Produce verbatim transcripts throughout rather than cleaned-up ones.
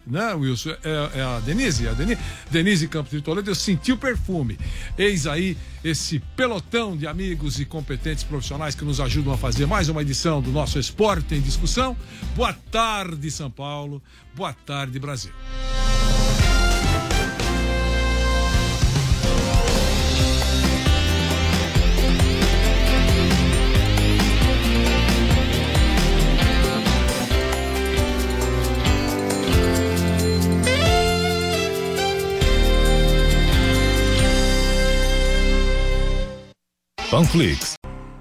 né, Wilson? É, é a Denise, a Denise, Denise Campos de Toledo, eu senti o perfume. Eis aí esse pelotão de amigos e competentes profissionais que nos ajudam a fazer mais uma edição do nosso Esporte em Discussão. Boa tarde, São Paulo. Boa tarde, Brasil. Panflix.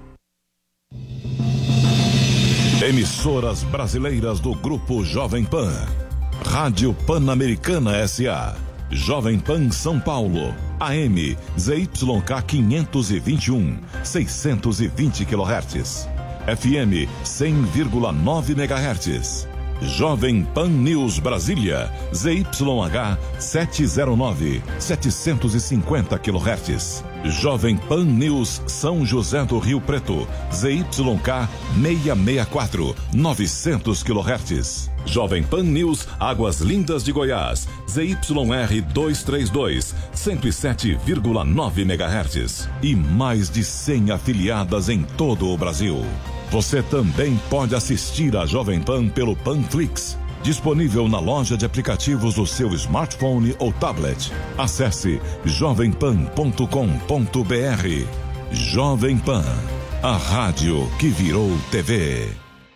Emissoras brasileiras do Grupo Jovem Pan. Rádio Pan-Americana S A. Jovem Pan São Paulo. A M Z Y K quinhentos e vinte e um, seiscentos e vinte quilohertz. F M cem vírgula nove megahertz. Jovem Pan News Brasília, Z Y H setecentos e nove, setecentos e cinquenta quilohertz. Jovem Pan News São José do Rio Preto, Z Y K seiscentos e sessenta e quatro, novecentos quilohertz. Jovem Pan News Águas Lindas de Goiás, Z Y R duzentos e trinta e dois, cento e sete vírgula nove megahertz. E mais de cem afiliadas em todo o Brasil. Você também pode assistir a Jovem Pan pelo Panflix, disponível na loja de aplicativos do seu smartphone ou tablet. Acesse jovem pan ponto com ponto b r. Jovem Pan, a rádio que virou T V.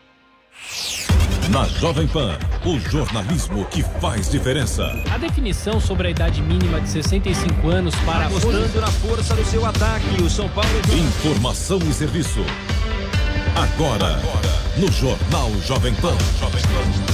Na Jovem Pan, o jornalismo que faz diferença. A definição sobre a idade mínima de sessenta e cinco anos para... Apostando na força do seu ataque, o São Paulo... Informação e serviço. Agora, Agora, no Jornal Jovem Pan. Jovem Pan.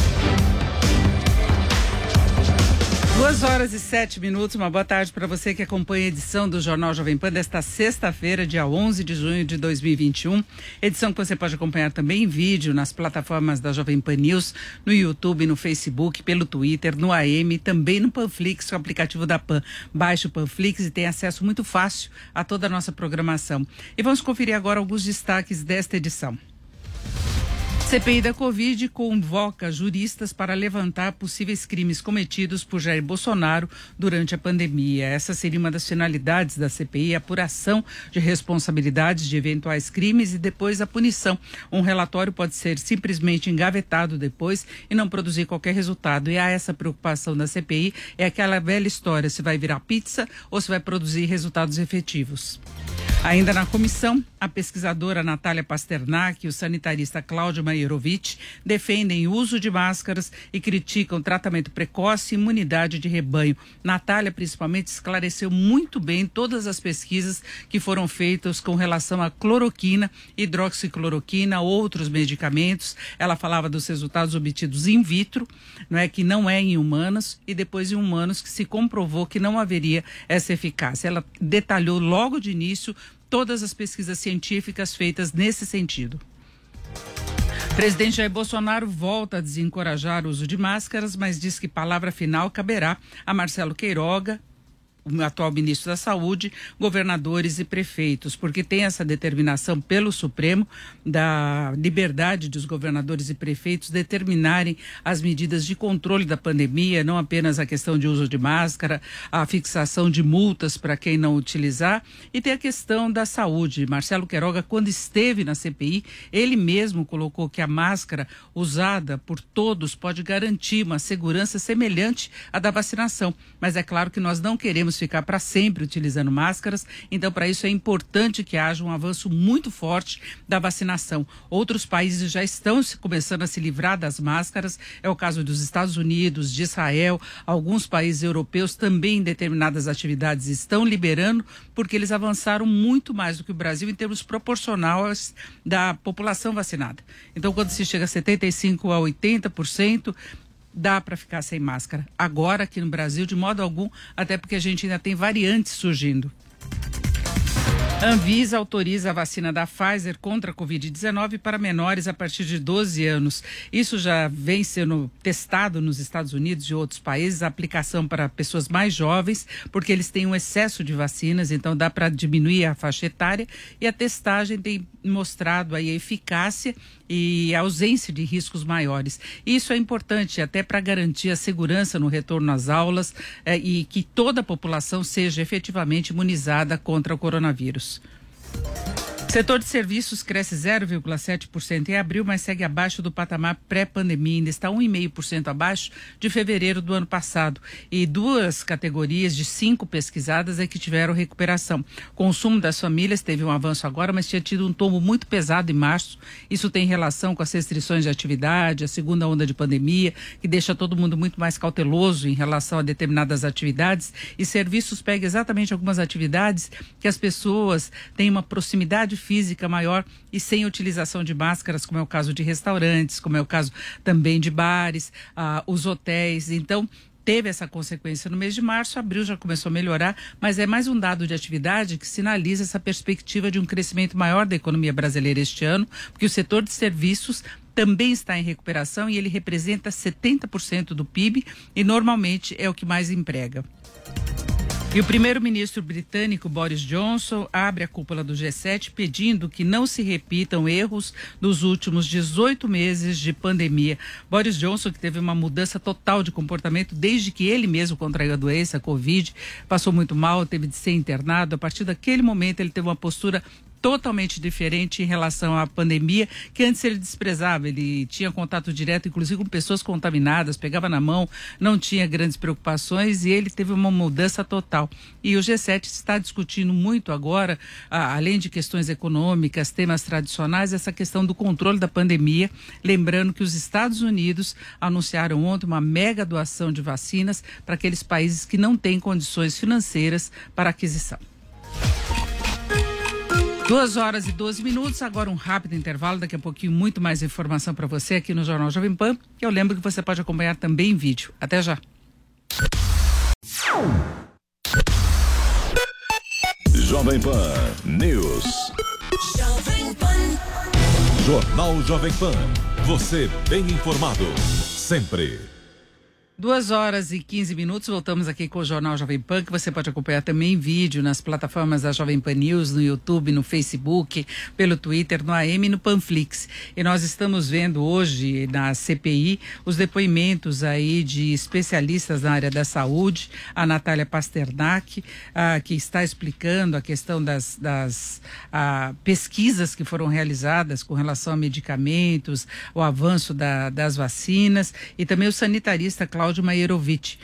Duas horas e sete minutos, uma boa tarde para você que acompanha a edição do Jornal Jovem Pan desta sexta-feira, dia onze de junho de dois mil e vinte e um. Edição que você pode acompanhar também em vídeo nas plataformas da Jovem Pan News, no YouTube, no Facebook, pelo Twitter, no A M, também no Panflix, o aplicativo da Pan. Baixe o Panflix e tem acesso muito fácil a toda a nossa programação. E vamos conferir agora alguns destaques desta edição. C P I da Covid convoca juristas para levantar possíveis crimes cometidos por Jair Bolsonaro durante a pandemia. Essa seria uma das finalidades da C P I, a apuração de responsabilidades de eventuais crimes e depois a punição. Um relatório pode ser simplesmente engavetado depois e não produzir qualquer resultado. E há essa preocupação da C P I, é aquela velha história, se vai virar pizza ou se vai produzir resultados efetivos. Ainda na comissão, a pesquisadora Natália Pasternak e o sanitarista Cláudio Maierovitch defendem o uso de máscaras e criticam tratamento precoce e imunidade de rebanho. Natália, principalmente, esclareceu muito bem todas as pesquisas que foram feitas com relação à cloroquina, hidroxicloroquina, outros medicamentos. Ela falava dos resultados obtidos in vitro, não é, que não é em humanos, e depois em humanos que se comprovou que não haveria essa eficácia. Ela detalhou logo de início todas as pesquisas científicas feitas nesse sentido. O presidente Jair Bolsonaro volta a desencorajar o uso de máscaras, mas diz que palavra final caberá a Marcelo Queiroga, o atual ministro da Saúde, governadores e prefeitos, porque tem essa determinação pelo Supremo da liberdade dos governadores e prefeitos determinarem as medidas de controle da pandemia, não apenas a questão de uso de máscara, a fixação de multas para quem não utilizar, e tem a questão da saúde. Marcelo Queiroga, quando esteve na C P I, ele mesmo colocou que a máscara usada por todos pode garantir uma segurança semelhante à da vacinação, mas é claro que nós não queremos ficar para sempre utilizando máscaras, então para isso é importante que haja um avanço muito forte da vacinação. Outros países já estão começando a se livrar das máscaras, é o caso dos Estados Unidos, de Israel, alguns países europeus também em determinadas atividades estão liberando, porque eles avançaram muito mais do que o Brasil em termos proporcionais da população vacinada. Então quando se chega a setenta e cinco a oitenta por cento, dá para ficar sem máscara. Agora, aqui no Brasil, de modo algum, até porque a gente ainda tem variantes surgindo. Anvisa autoriza a vacina da Pfizer contra a covid dezenove para menores a partir de doze anos. Isso já vem sendo testado nos Estados Unidos e outros países, a aplicação para pessoas mais jovens, porque eles têm um excesso de vacinas, então dá para diminuir a faixa etária, e a testagem tem mostrado aí a eficácia e a ausência de riscos maiores. Isso é importante até para garantir a segurança no retorno às aulas eh, e que toda a população seja efetivamente imunizada contra o coronavírus. O setor de serviços cresce zero vírgula sete por cento em abril, mas segue abaixo do patamar pré-pandemia, ainda está um vírgula cinco por cento abaixo de fevereiro do ano passado. E duas categorias de cinco pesquisadas é que tiveram recuperação. O consumo das famílias teve um avanço agora, mas tinha tido um tombo muito pesado em março. Isso tem relação com as restrições de atividade, a segunda onda de pandemia, que deixa todo mundo muito mais cauteloso em relação a determinadas atividades. E serviços pega exatamente algumas atividades que as pessoas têm uma proximidade física maior e sem utilização de máscaras, como é o caso de restaurantes, como é o caso também de bares, ah, os hotéis. Então, teve essa consequência no mês de março, abril já começou a melhorar, mas é mais um dado de atividade que sinaliza essa perspectiva de um crescimento maior da economia brasileira este ano, porque o setor de serviços também está em recuperação e ele representa setenta por cento do P I B e normalmente é o que mais emprega. E o primeiro-ministro britânico Boris Johnson abre a cúpula do G sete pedindo que não se repitam erros dos últimos dezoito meses de pandemia. Boris Johnson, que teve uma mudança total de comportamento desde que ele mesmo contraiu a doença, a Covid, passou muito mal, teve de ser internado. A partir daquele momento ele teve uma postura totalmente diferente em relação à pandemia, que antes ele desprezava. Ele tinha contato direto, inclusive com pessoas contaminadas, pegava na mão, não tinha grandes preocupações e ele teve uma mudança total. E o G sete está discutindo muito agora, ah, além de questões econômicas, temas tradicionais, essa questão do controle da pandemia. Lembrando que os Estados Unidos anunciaram ontem uma mega doação de vacinas para aqueles países que não têm condições financeiras para aquisição. Duas horas e doze minutos, agora um rápido intervalo, daqui a pouquinho muito mais informação para você aqui no Jornal Jovem Pan. Eu lembro que você pode acompanhar também em vídeo. Até já. Jovem Pan News. Jovem Pan. Jornal Jovem Pan. Você bem informado. Sempre. Duas horas e quinze minutos, voltamos aqui com o Jornal Jovem Pan, que você pode acompanhar também em vídeo nas plataformas da Jovem Pan News, no YouTube, no Facebook, pelo Twitter, no A M e no Panflix. E nós estamos vendo hoje na C P I os depoimentos aí de especialistas na área da saúde, a Natália Pasternak, ah, que está explicando a questão das, das ah, pesquisas que foram realizadas com relação a medicamentos, o avanço da, das vacinas, e também o sanitarista Cláudio Cláudio Maierovitch.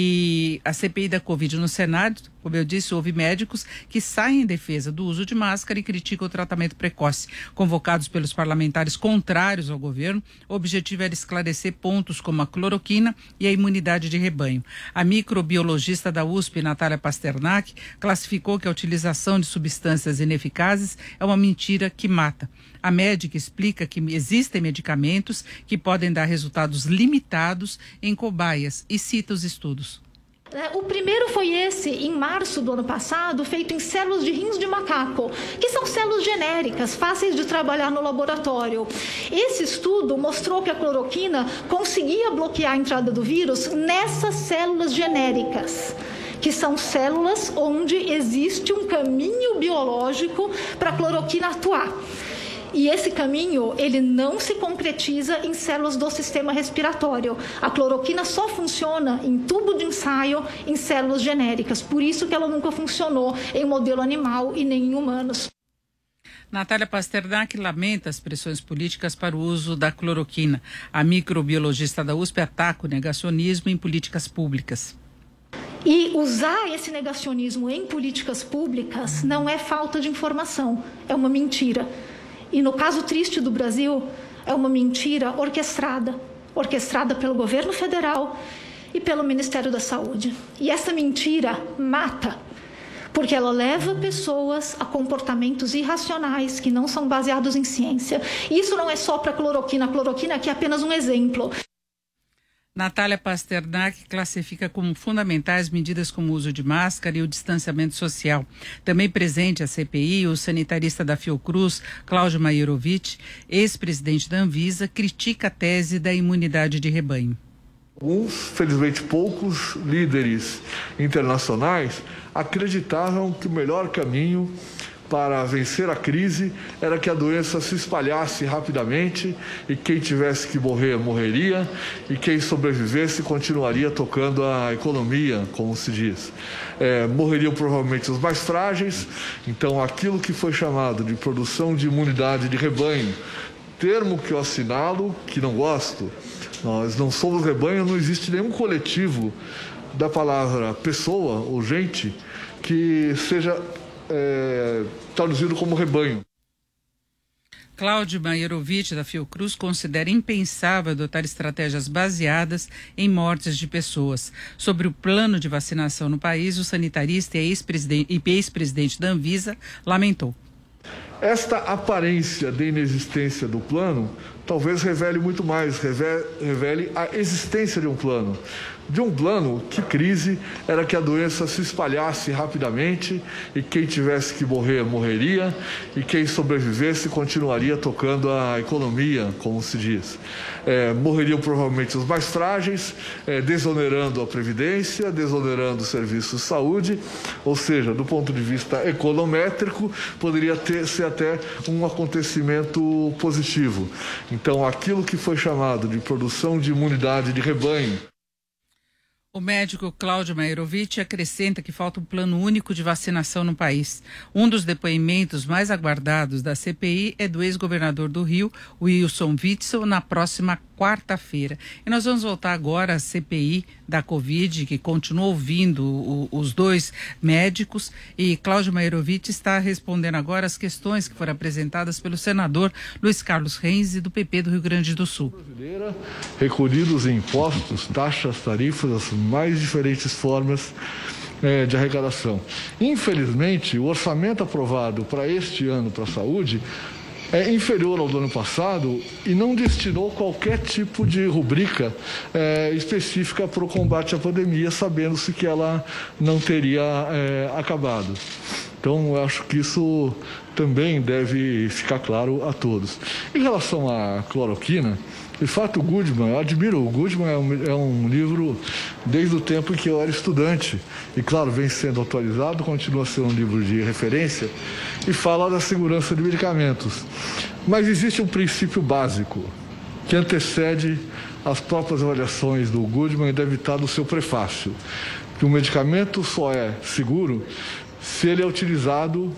E a C P I da Covid no Senado, como eu disse, houve médicos que saem em defesa do uso de máscara e criticam o tratamento precoce. Convocados pelos parlamentares contrários ao governo, o objetivo era esclarecer pontos como a cloroquina e a imunidade de rebanho. A microbiologista da U S P, Natália Pasternak, classificou que a utilização de substâncias ineficazes é uma mentira que mata. A médica explica que existem medicamentos que podem dar resultados limitados em cobaias e cita os estudos. O primeiro foi esse, em março do ano passado, feito em células de rins de macaco, que são células genéricas, fáceis de trabalhar no laboratório. Esse estudo mostrou que a cloroquina conseguia bloquear a entrada do vírus nessas células genéricas, que são células onde existe um caminho biológico para a cloroquina atuar. E esse caminho, ele não se concretiza em células do sistema respiratório. A cloroquina só funciona em tubo de ensaio em células genéricas. Por isso que ela nunca funcionou em modelo animal e nem em humanos. Natália Pasternak lamenta as pressões políticas para o uso da cloroquina. A microbiologista da U S P ataca o negacionismo em políticas públicas. E usar esse negacionismo em políticas públicas não é falta de informação, é uma mentira. E no caso triste do Brasil, é uma mentira orquestrada, orquestrada pelo governo federal e pelo Ministério da Saúde. E essa mentira mata, porque ela leva pessoas a comportamentos irracionais que não são baseados em ciência. E isso não é só para a cloroquina, a cloroquina aqui é apenas um exemplo. Natália Pasternak classifica como fundamentais medidas como o uso de máscara e o distanciamento social. Também presente à C P I, o sanitarista da Fiocruz, Cláudio Maiorovic, ex-presidente da Anvisa, critica a tese da imunidade de rebanho. Alguns, felizmente poucos, líderes internacionais acreditavam que o melhor caminho para vencer a crise era que a doença se espalhasse rapidamente e quem tivesse que morrer, morreria, e quem sobrevivesse continuaria tocando a economia, como se diz. É, morreriam provavelmente os mais frágeis, então aquilo que foi chamado de produção de imunidade de rebanho, termo que eu assinalo, que não gosto, nós não somos rebanho, não existe nenhum coletivo da palavra pessoa ou gente que seja É, traduzido como rebanho. Cláudio Maiorovic, da Fiocruz, considera impensável adotar estratégias baseadas em mortes de pessoas. Sobre o plano de vacinação no país, o sanitarista e ex-presidente, ex-presidente da Anvisa lamentou. Esta aparência de inexistência do plano talvez revele muito mais, revele, revele a existência de um plano. De um plano, que crise era que a doença se espalhasse rapidamente e quem tivesse que morrer, morreria, e quem sobrevivesse continuaria tocando a economia, como se diz. É, morreriam provavelmente os mais frágeis, é, desonerando a Previdência, desonerando o serviço de saúde, ou seja, do ponto de vista econométrico, poderia ter, ser até um acontecimento positivo. Então, aquilo que foi chamado de produção de imunidade de rebanho. O médico Cláudio Maiorovic acrescenta que falta um plano único de vacinação no país. Um dos depoimentos mais aguardados da C P I é do ex-governador do Rio, Wilson Witzel, na próxima quarta-feira. E nós vamos voltar agora à C P I da Covid, que continua ouvindo o, os dois médicos, e Cláudio Maiorovic está respondendo agora as questões que foram apresentadas pelo senador Luiz Carlos Reis, do P P do Rio Grande do Sul. Brasileira, recolhidos em impostos, taxas, tarifas, as mais diferentes formas é, de arrecadação. Infelizmente, o orçamento aprovado para este ano para a saúde é inferior ao do ano passado e não destinou qualquer tipo de rubrica é, específica para o combate à pandemia, sabendo-se que ela não teria é, acabado. Então, eu acho que isso também deve ficar claro a todos. Em relação à cloroquina, de fato, o Goodman, eu admiro, o Goodman é um, é um livro desde o tempo em que eu era estudante, e claro, vem sendo atualizado, continua sendo um livro de referência, e fala da segurança de medicamentos. Mas existe um princípio básico, que antecede as próprias avaliações do Goodman e deve estar no seu prefácio, que o medicamento só é seguro se ele é utilizado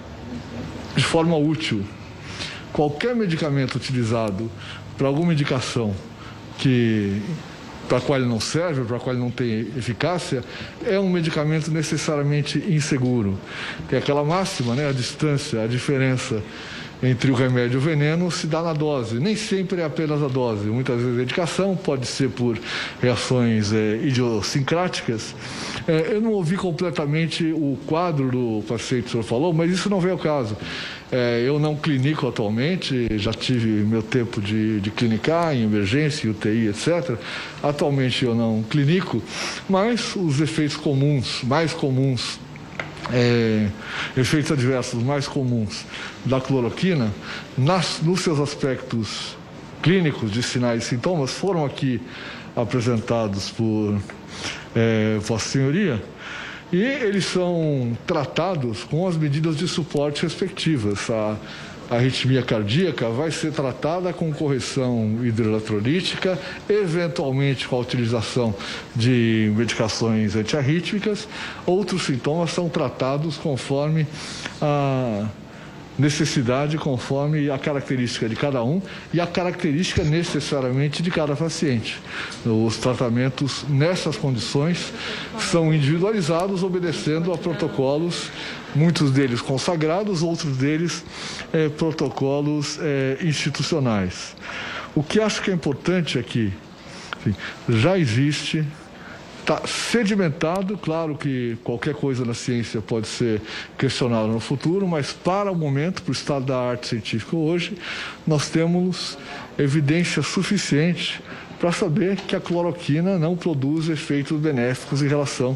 de forma útil. Qualquer medicamento utilizado para alguma indicação que, para a qual ele não serve, para a qual ele não tem eficácia, é um medicamento necessariamente inseguro. Tem aquela máxima, né? A distância, a diferença entre o remédio e o veneno se dá na dose. Nem sempre é apenas a dose. Muitas vezes a indicação pode ser por reações é, idiosincráticas. É, eu não ouvi completamente o quadro do paciente que o senhor falou, mas isso não vem ao caso. É, eu não clinico atualmente, já tive meu tempo de, de clinicar em emergência, U T I, etcétera. Atualmente eu não clinico, mas os efeitos comuns, mais comuns, É, efeitos adversos mais comuns da cloroquina, nas, nos seus aspectos clínicos de sinais e sintomas, foram aqui apresentados por é, Vossa Senhoria, e eles são tratados com as medidas de suporte respectivas. A, a arritmia cardíaca vai ser tratada com correção hidroeletrolítica, eventualmente com a utilização de medicações antiarrítmicas. Outros sintomas são tratados conforme a necessidade, conforme a característica de cada um e a característica necessariamente de cada paciente. Os tratamentos nessas condições são individualizados, obedecendo a protocolos, muitos deles consagrados, outros deles é, protocolos é, institucionais. O que acho que é importante aqui, assim, já existe, está sedimentado, claro que qualquer coisa na ciência pode ser questionada no futuro, mas para o momento, para o estado da arte científica hoje, nós temos evidência suficiente para saber que a cloroquina não produz efeitos benéficos em relação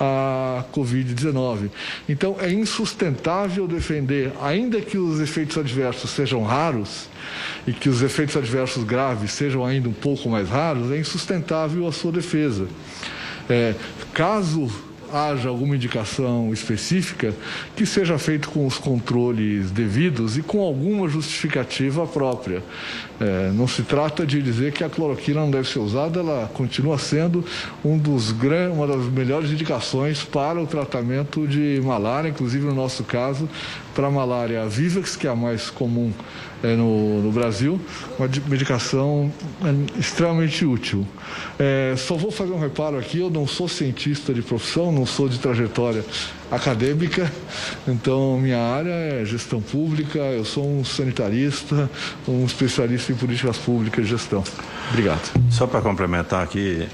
à covid dezenove. Então, é insustentável defender, ainda que os efeitos adversos sejam raros e que os efeitos adversos graves sejam ainda um pouco mais raros, é insustentável a sua defesa. É, caso haja alguma indicação específica, que seja feito com os controles devidos e com alguma justificativa própria. É, não se trata de dizer que a cloroquina não deve ser usada, ela continua sendo um dos, uma das melhores indicações para o tratamento de malária, inclusive no nosso caso, para a malária Vivax, que é a mais comum é, no, no Brasil, uma medicação é, extremamente útil. É, só vou fazer um reparo aqui, eu não sou cientista de profissão, não sou de trajetória acadêmica, então minha área é gestão pública, eu sou um sanitarista, um especialista em políticas públicas e gestão. Obrigado. Só para complementar aqui,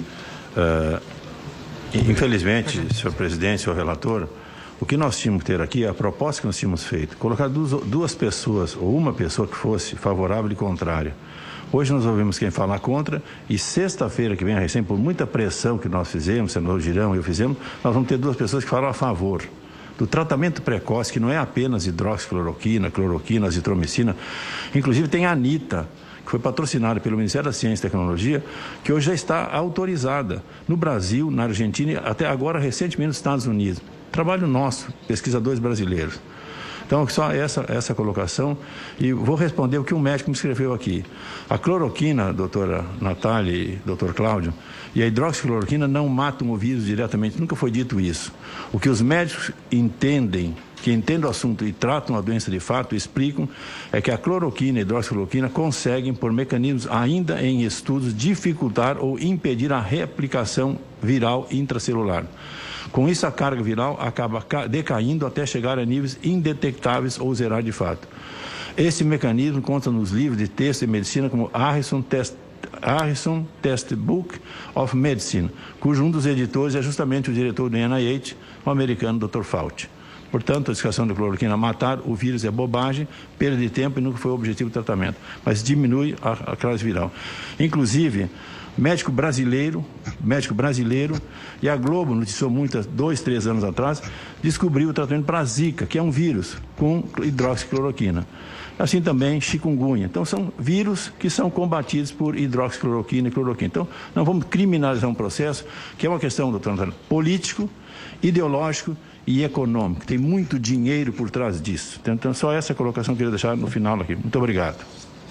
uh, infelizmente, senhor presidente, senhor relator, o que nós tínhamos que ter aqui, a proposta que nós tínhamos feito, colocar duas, duas pessoas, ou uma pessoa que fosse favorável e contrária. Hoje nós ouvimos quem falar contra e sexta-feira que vem, recém, por muita pressão que nós fizemos, o senador Girão e eu fizemos, nós vamos ter duas pessoas que falam a favor do tratamento precoce, que não é apenas hidroxicloroquina, cloroquina, azitromicina, inclusive tem a ANITA, que foi patrocinada pelo Ministério da Ciência e Tecnologia, que hoje já está autorizada no Brasil, na Argentina e até agora recentemente nos Estados Unidos. Trabalho nosso, pesquisadores brasileiros. Então, só essa, essa colocação, e vou responder o que um médico me escreveu aqui. A cloroquina, doutora Natália e doutor Cláudio, e a hidroxicloroquina não matam o vírus diretamente, nunca foi dito isso. O que os médicos entendem, que entendem o assunto e tratam a doença de fato, explicam, é que a cloroquina e a hidroxicloroquina conseguem, por mecanismos ainda em estudos, dificultar ou impedir a replicação viral intracelular. Com isso, a carga viral acaba decaindo até chegar a níveis indetectáveis ou zerar de fato. Esse mecanismo consta nos livros de texto de medicina como Harrison Test, Harrison Textbook of Medicine, cujo um dos editores é justamente o diretor do N I H, o americano doutor Fauci. Portanto, a discussão da cloroquina matar o vírus é bobagem, perda de tempo e nunca foi o objetivo do tratamento, mas diminui a, a carga viral. Inclusive, médico brasileiro, médico brasileiro, e a Globo noticiou muito, dois, três anos atrás, descobriu o tratamento para a Zika, que é um vírus, com hidroxicloroquina. Assim também chikungunya. Então, são vírus que são combatidos por hidroxicloroquina e cloroquina. Então, não vamos criminalizar um processo que é uma questão, doutor Antônio, político, ideológico e econômico. Tem muito dinheiro por trás disso. Então, só essa colocação que eu queria deixar no final aqui. Muito obrigado.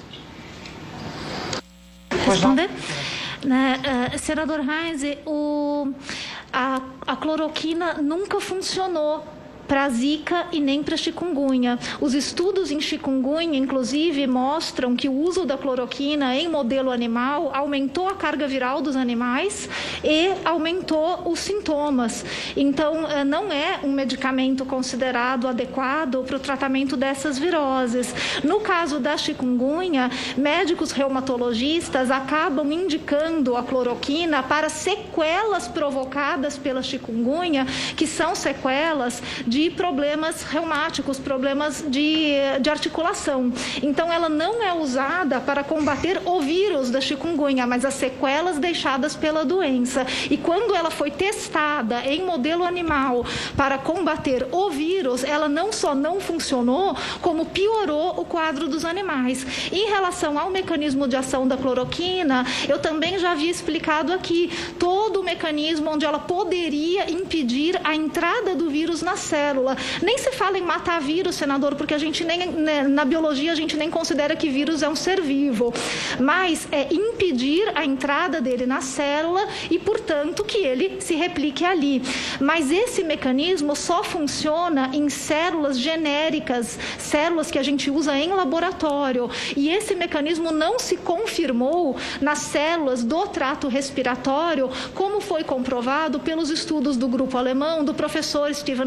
Responder? Né, uh, senador Heinz, o, a, a cloroquina nunca funcionou para Zika e nem para chikungunya. Os estudos em chikungunya, inclusive, mostram que o uso da cloroquina em modelo animal aumentou a carga viral dos animais e aumentou os sintomas. Então, não é um medicamento considerado adequado para o tratamento dessas viroses. No caso da chikungunya, médicos reumatologistas acabam indicando a cloroquina para sequelas provocadas pela chikungunya, que são sequelas de de problemas reumáticos, problemas de, de articulação. Então, ela não é usada para combater o vírus da chikungunya, mas as sequelas deixadas pela doença. E quando ela foi testada em modelo animal para combater o vírus, ela não só não funcionou, como piorou o quadro dos animais. Em relação ao mecanismo de ação da cloroquina, eu também já havia explicado aqui todo o mecanismo onde ela poderia impedir a entrada do vírus na célula. Nem se fala em matar vírus, senador, porque a gente nem, né, na biologia a gente nem considera que vírus é um ser vivo, mas é impedir a entrada dele na célula e, portanto, que ele se replique ali. Mas esse mecanismo só funciona em células genéricas, células que a gente usa em laboratório, e esse mecanismo não se confirmou nas células do trato respiratório, como foi comprovado pelos estudos do grupo alemão, do professor Stephen Pohlmann e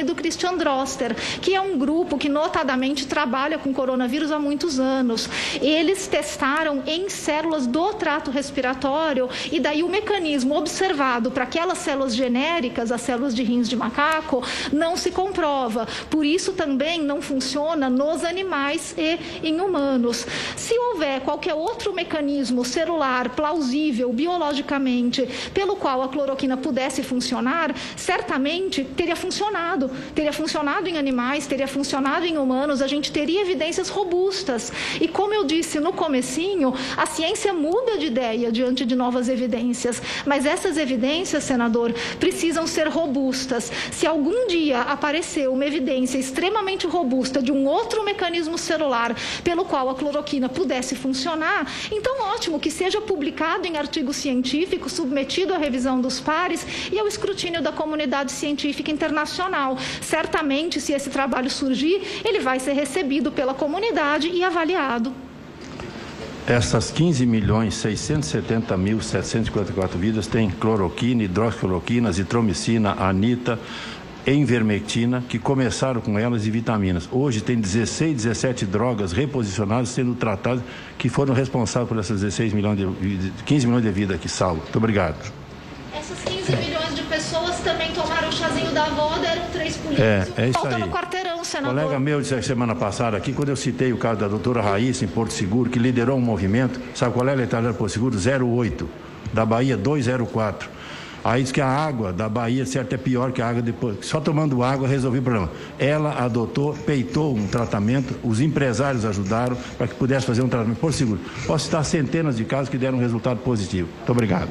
do Christian Droster, que é um grupo que notadamente trabalha com coronavírus há muitos anos. Eles testaram em células do trato respiratório e daí o mecanismo observado para aquelas células genéricas, as células de rins de macaco, não se comprova. Por isso também não funciona nos animais e em humanos. Se houver qualquer outro mecanismo celular plausível biologicamente pelo qual a cloroquina pudesse funcionar, certamente teria funcionado. Teria funcionado em animais, teria funcionado em humanos, a gente teria evidências robustas. E como eu disse no comecinho, a ciência muda de ideia diante de novas evidências, mas essas evidências, senador, precisam ser robustas. Se algum dia aparecer uma evidência extremamente robusta de um outro mecanismo celular pelo qual a cloroquina pudesse funcionar, então ótimo, que seja publicado em artigo científico, submetido à revisão dos pares e ao escrutínio da comunidade científica internacional. Certamente, se esse trabalho surgir, ele vai ser recebido pela comunidade e avaliado. Essas quinze milhões seiscentos e setenta mil setecentos e cinquenta e quatro vidas têm cloroquina, hidroxicloroquina, azitromicina, anita, envermectina, que começaram com elas, e vitaminas. Hoje tem dezesseis, dezessete drogas reposicionadas sendo tratadas, que foram responsáveis por essas dezesseis milhões de, quinze milhões de vidas aqui salvo. Muito obrigado. Essas quinze milhões de pessoas também tomaram o chazinho da avó, deram três políticos. É, é isso Falta aí. no quarteirão, senador. Colega meu disse semana passada aqui, quando eu citei o caso da doutora Raíssa em Porto Seguro, que liderou um movimento, sabe qual é a letalidade do Porto Seguro? zero vírgula oito. Da Bahia, dois vírgula zero quatro. Aí diz que a água da Bahia, certo, é pior que a água depois. Só tomando água resolveu o problema. Ela adotou, peitou um tratamento, os empresários ajudaram para que pudesse fazer um tratamento por seguro. Posso citar centenas de casos que deram um resultado positivo. Muito obrigado.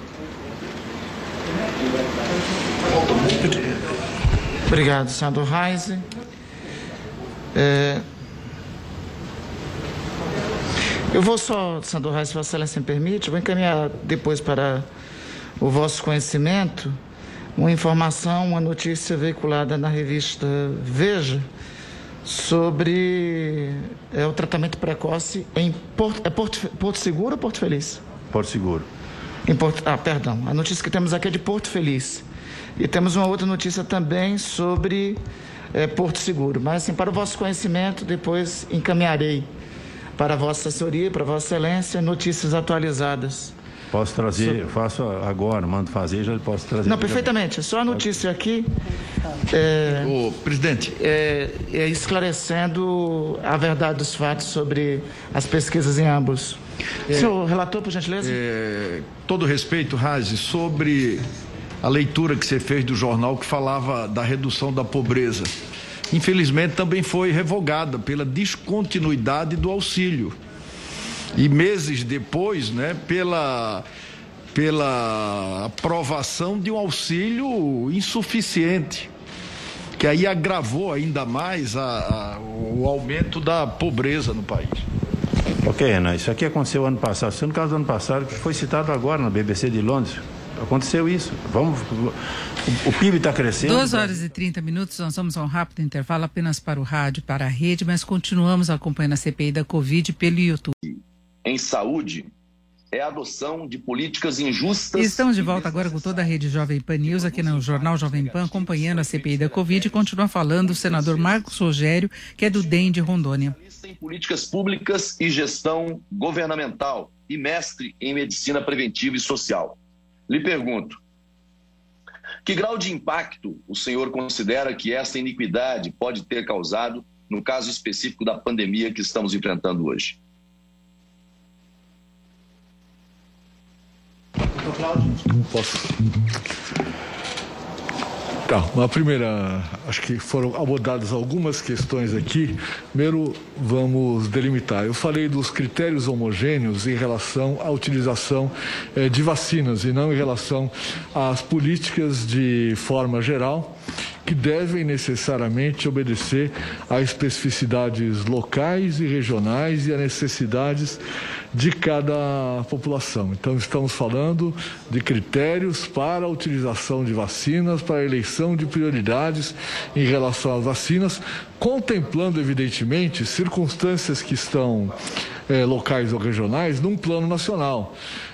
Obrigado, senador Reise. É... Eu vou só, senador Reise, se Vossa Excelência me permite, vou encaminhar depois para o vosso conhecimento uma informação, uma notícia veiculada na revista Veja sobre é, o tratamento precoce em Porto, é Porto, Porto Seguro ou Porto Feliz? Porto Seguro. Em Porto, ah, perdão, a notícia que temos aqui é de Porto Feliz. E temos uma outra notícia também sobre é, Porto Seguro. Mas, assim, para o vosso conhecimento, depois encaminharei para a vossa assessoria, para a vossa excelência, notícias atualizadas. Posso trazer, so... faço agora, mando fazer, já posso trazer. Não, perfeitamente. É só a notícia aqui. É, Ô, presidente. É, é esclarecendo a verdade dos fatos sobre as pesquisas em ambos. É, Senhor relator, por gentileza. É, todo respeito, Razi, sobre a leitura que você fez do jornal que falava da redução da pobreza. Infelizmente também foi revogada pela descontinuidade do auxílio. E meses depois, né, pela, pela aprovação de um auxílio insuficiente, que aí agravou ainda mais a, a, o aumento da pobreza no país. Ok, Renan, isso aqui aconteceu ano passado, isso no caso do ano passado, que foi citado agora na B B C de Londres. Aconteceu isso. Vamos, o, o P I B está crescendo. duas horas e trinta minutos, nós vamos a um rápido intervalo apenas para o rádio, para a rede, mas continuamos acompanhando a C P I da Covid pelo YouTube. Em saúde é a adoção de políticas injustas. Estamos de volta agora com toda a rede Jovem Pan News aqui no Jornal Jovem Pan, acompanhando a C P I da Covid, e continua falando o senador Marcos Rogério, que é do D E M de Rondônia. Em políticas públicas e gestão governamental e mestre em medicina preventiva e social. Lhe pergunto, que grau de impacto o senhor considera que essa iniquidade pode ter causado no caso específico da pandemia que estamos enfrentando hoje? Não posso. Tá, uma primeira, acho que foram abordadas algumas questões aqui. Primeiro, vamos delimitar. Eu falei dos critérios homogêneos em relação à utilização eh, de vacinas e não em relação às políticas de forma geral, que devem necessariamente obedecer a especificidades locais e regionais e a necessidades de cada população. Então, estamos falando de critérios para a utilização de vacinas, para a eleição de prioridades em relação às vacinas, contemplando, evidentemente, circunstâncias que estão eh, locais ou regionais num plano nacional.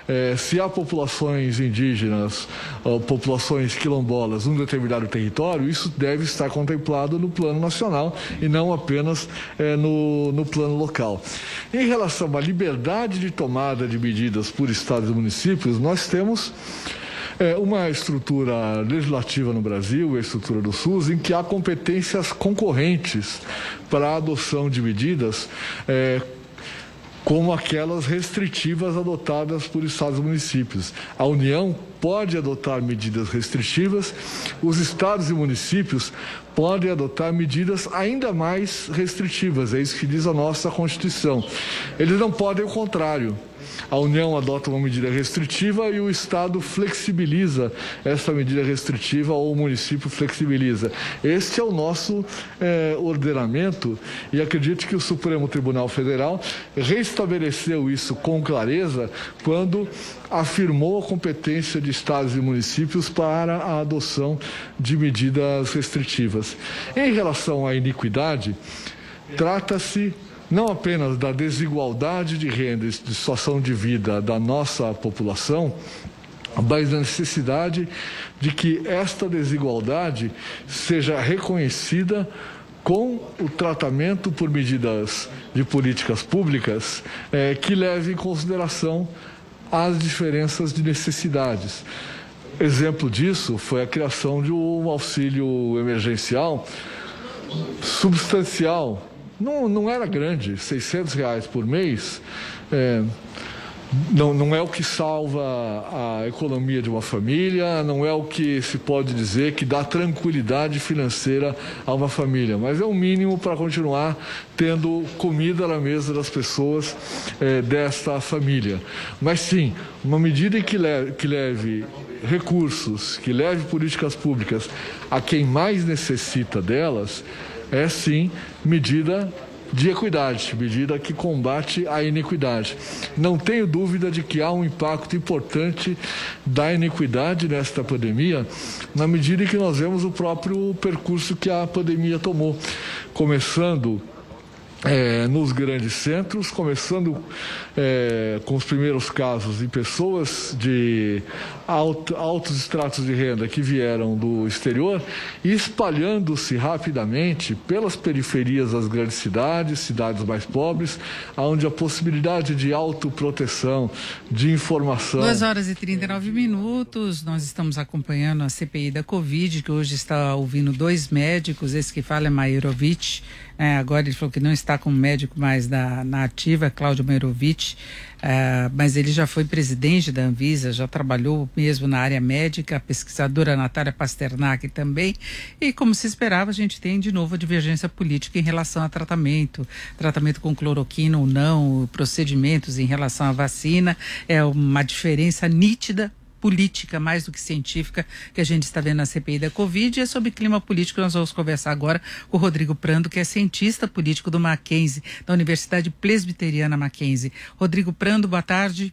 É, se há populações indígenas, ou populações quilombolas num determinado território, isso deve estar contemplado no plano nacional e não apenas é, no, no plano local. Em relação à liberdade de tomada de medidas por estados e municípios, nós temos é, uma estrutura legislativa no Brasil, a estrutura do SUS, em que há competências concorrentes para a adoção de medidas é, como aquelas restritivas adotadas por estados e municípios. A União pode adotar medidas restritivas, os estados e municípios podem adotar medidas ainda mais restritivas, é isso que diz a nossa Constituição. Eles não podem o contrário. A União adota uma medida restritiva e o Estado flexibiliza essa medida restritiva ou o município flexibiliza. Este é o nosso eh, ordenamento e acredito que o Supremo Tribunal Federal restabeleceu isso com clareza quando afirmou a competência de estados e municípios para a adoção de medidas restritivas. Em relação à iniquidade, trata-se não apenas da desigualdade de renda e de situação de vida da nossa população, mas da necessidade de que esta desigualdade seja reconhecida com o tratamento por medidas de políticas públicas eh, que leve em consideração as diferenças de necessidades. Exemplo disso foi a criação de um auxílio emergencial substancial. Não, não era grande, seiscentos reais por mês, é, não, não é o que salva a economia de uma família, não é o que se pode dizer que dá tranquilidade financeira a uma família, mas é o mínimo para continuar tendo comida na mesa das pessoas é, desta família. Mas sim, uma medida que leve, que leve recursos, que leve políticas públicas a quem mais necessita delas, é sim medida de equidade, medida que combate a iniquidade. Não tenho dúvida de que há um impacto importante da iniquidade nesta pandemia, na medida em que nós vemos o próprio percurso que a pandemia tomou, começando É, nos grandes centros, começando é, com os primeiros casos em pessoas de alto, altos estratos de renda que vieram do exterior e espalhando-se rapidamente pelas periferias das grandes cidades, cidades mais pobres, onde a possibilidade de autoproteção, de informação... duas horas e trinta e nove minutos, nós estamos acompanhando a C P I da Covid, que hoje está ouvindo dois médicos, esse que fala é Mairovich. É, agora ele falou que não está como médico mais da, na ativa, Cláudio Mairovich, é, mas ele já foi presidente da Anvisa, já trabalhou mesmo na área médica, a pesquisadora Natália Pasternak também, e como se esperava, a gente tem de novo a divergência política em relação a tratamento, tratamento com cloroquina ou não, procedimentos em relação à vacina, é uma diferença nítida, política mais do que científica que a gente está vendo na C P I da Covid. E é sobre clima político nós vamos conversar agora com o Rodrigo Prando, que é cientista político do Mackenzie, da Universidade Presbiteriana Mackenzie. Rodrigo Prando, boa tarde.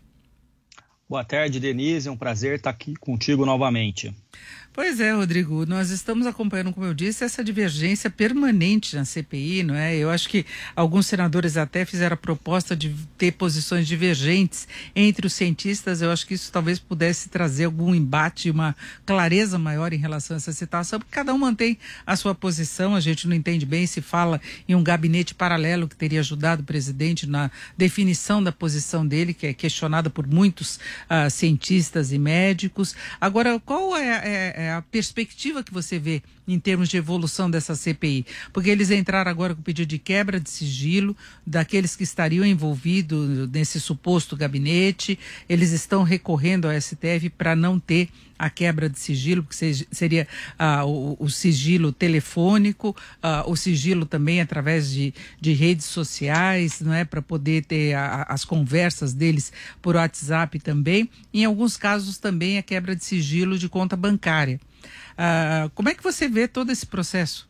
Boa tarde, Denise, é um prazer estar aqui contigo novamente. Pois é, Rodrigo, nós estamos acompanhando, como eu disse, essa divergência permanente na C P I, não é? Eu acho que alguns senadores até fizeram a proposta de ter posições divergentes entre os cientistas. Eu acho que isso talvez pudesse trazer algum embate, uma clareza maior em relação a essa situação, porque cada um mantém a sua posição. A gente não entende bem se fala em um gabinete paralelo que teria ajudado o presidente na definição da posição dele, que é questionada por muitos uh, cientistas e médicos. Agora, qual é, é, é a perspectiva que você vê em termos de evolução dessa C P I? Porque eles entraram agora com o pedido de quebra de sigilo daqueles que estariam envolvidos nesse suposto gabinete. Eles estão recorrendo ao S T F para não ter a quebra de sigilo, porque seria ah, o, o sigilo telefônico, ah, o sigilo também através de, de redes sociais, não é, para poder ter a, as conversas deles por WhatsApp também. Em alguns casos também a quebra de sigilo de conta bancária. Ah, como é que você vê todo esse processo?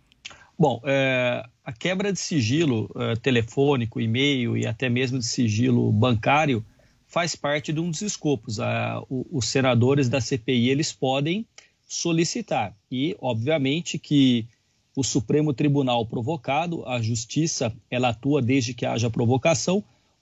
Bom, é, a quebra de sigilo é, telefônico, e-mail e até mesmo de sigilo bancário faz parte de um dos escopos. Ah, o, os senadores da C P I eles podem solicitar e, obviamente, que o Supremo Tribunal provocado, a Justiça, ela atua desde que haja provocação,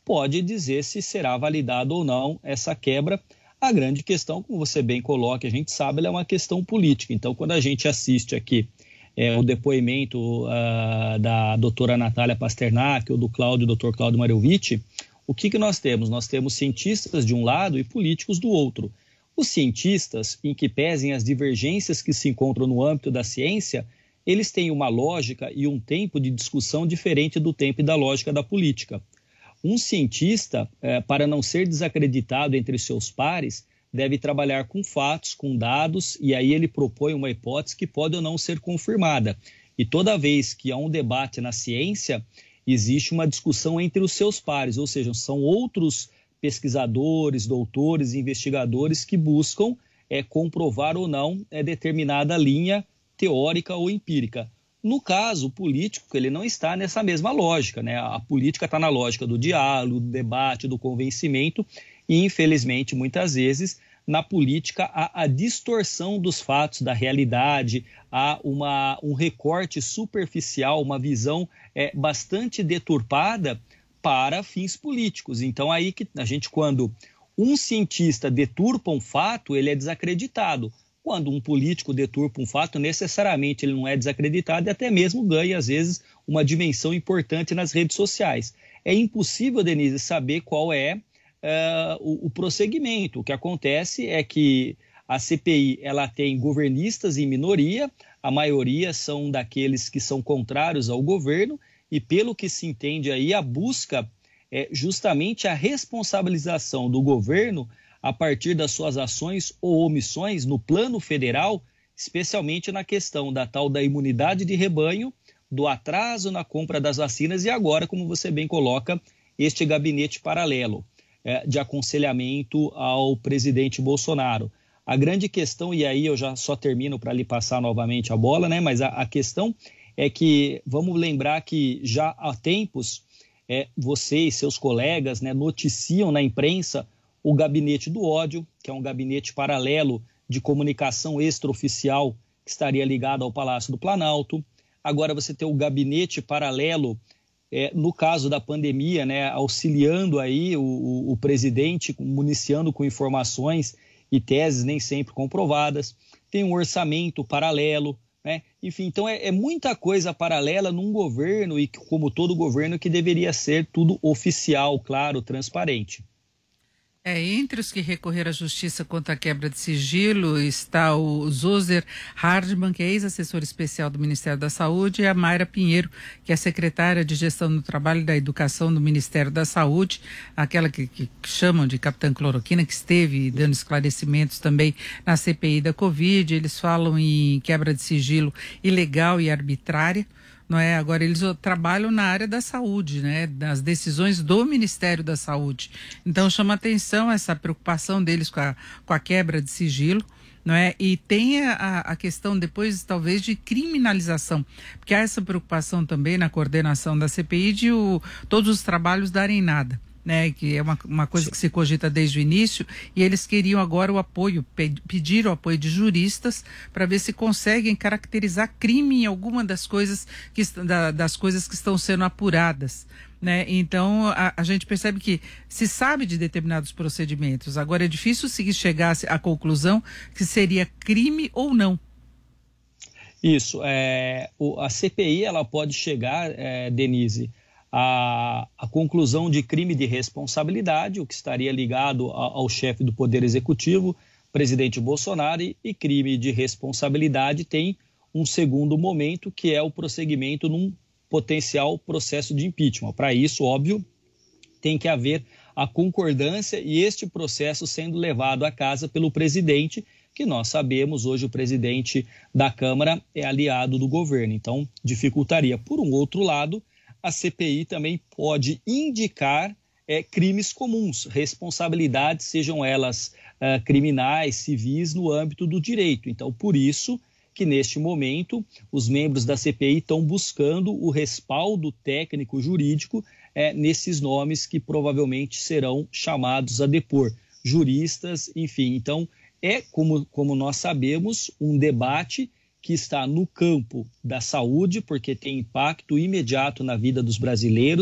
pode dizer se será validado ou não essa quebra. A grande questão, como você bem coloca, a gente sabe, ela é uma questão política. Então, quando a gente assiste aqui é, o depoimento uh, da doutora Natália Pasternak ou do Cláudio, doutor Cláudio Mariovici, o que, que nós temos? Nós temos cientistas de um lado e políticos do outro. Os cientistas, em que pesem as divergências que se encontram no âmbito da ciência, eles têm uma lógica e um tempo de discussão diferente do tempo e da lógica da política. Um cientista, eh, para não ser desacreditado entre seus pares, deve trabalhar com fatos, com dados, e aí ele propõe uma hipótese que pode ou não ser confirmada. E toda vez que há um debate na ciência, existe uma discussão entre os seus pares, ou seja, são outros pesquisadores, doutores, investigadores que buscam é, comprovar ou não é, determinada linha teórica ou empírica. No caso político, ele não está nessa mesma lógica, né? A política está na lógica do diálogo, do debate, do convencimento e, infelizmente, muitas vezes, na política há a distorção dos fatos, da realidade, há uma, um recorte superficial, uma visão é, bastante deturpada para fins políticos. Então, aí que a gente, quando um cientista deturpa um fato, ele é desacreditado. Quando um político deturpa um fato, necessariamente ele não é desacreditado e até mesmo ganha, às vezes, uma dimensão importante nas redes sociais. É impossível, Denise, saber qual é uh, o, o prosseguimento. O que acontece é que a C P I ela tem governistas em minoria, a maioria são daqueles que são contrários ao governo e, pelo que se entende aí, a busca é justamente a responsabilização do governo a partir das suas ações ou omissões no plano federal, especialmente na questão da tal da imunidade de rebanho, do atraso na compra das vacinas e agora, como você bem coloca, este gabinete paralelo é, de aconselhamento ao presidente Bolsonaro. A grande questão, e aí eu já só termino para lhe passar novamente a bola, né? Mas a, a questão é que, vamos lembrar que já há tempos, é, você e seus colegas, né, noticiam na imprensa o gabinete do ódio, que é um gabinete paralelo de comunicação extraoficial que estaria ligado ao Palácio do Planalto. Agora você tem o gabinete paralelo, é, no caso da pandemia, né, auxiliando aí o, o, o presidente, municiando com informações e teses nem sempre comprovadas. Tem um orçamento paralelo, né? Enfim, então é, é muita coisa paralela num governo e, como todo governo, que deveria ser tudo oficial, claro, transparente. É, entre os que recorreram à justiça contra a quebra de sigilo está o Zoser Hardman, que é ex-assessor especial do Ministério da Saúde, e a Mayra Pinheiro, que é secretária de Gestão do Trabalho e da Educação do Ministério da Saúde, aquela que, que chamam de Capitã Cloroquina, que esteve dando esclarecimentos também na C P I da Covid. Eles falam em quebra de sigilo ilegal e arbitrária. Não é? Agora eles trabalham na área da saúde, né? Das decisões do Ministério da Saúde. Então chama atenção essa preocupação deles com a, com a quebra de sigilo, não é? E tem a, a questão depois talvez de criminalização, porque há essa preocupação também na coordenação da C P I de o, todos os trabalhos darem nada. Né, que é uma, uma coisa que se cogita desde o início, e eles queriam agora o apoio, pe- pediram o apoio de juristas para ver se conseguem caracterizar crime em alguma das coisas que, da, das coisas que estão sendo apuradas. Né? Então, a, a gente percebe que se sabe de determinados procedimentos, agora é difícil se chegar à conclusão que seria crime ou não. Isso, é, o, a C P I ela pode chegar, é, Denise, A, a conclusão de crime de responsabilidade, o que estaria ligado a, ao chefe do Poder Executivo, presidente Bolsonaro, e, e crime de responsabilidade tem um segundo momento, que é o prosseguimento num potencial processo de impeachment. Para isso, óbvio, tem que haver a concordância e este processo sendo levado à casa pelo presidente, que nós sabemos, hoje o presidente da Câmara é aliado do governo, então dificultaria. Por um outro lado, a C P I também pode indicar é, crimes comuns, responsabilidades, sejam elas uh, criminais, civis, no âmbito do direito. Então, por isso que, neste momento, os membros da C P I estão buscando o respaldo técnico-jurídico é, nesses nomes que provavelmente serão chamados a depor. Juristas, enfim. Então, é, como, como nós sabemos, um debate que está no campo da saúde, porque tem impacto imediato na vida dos brasileiros,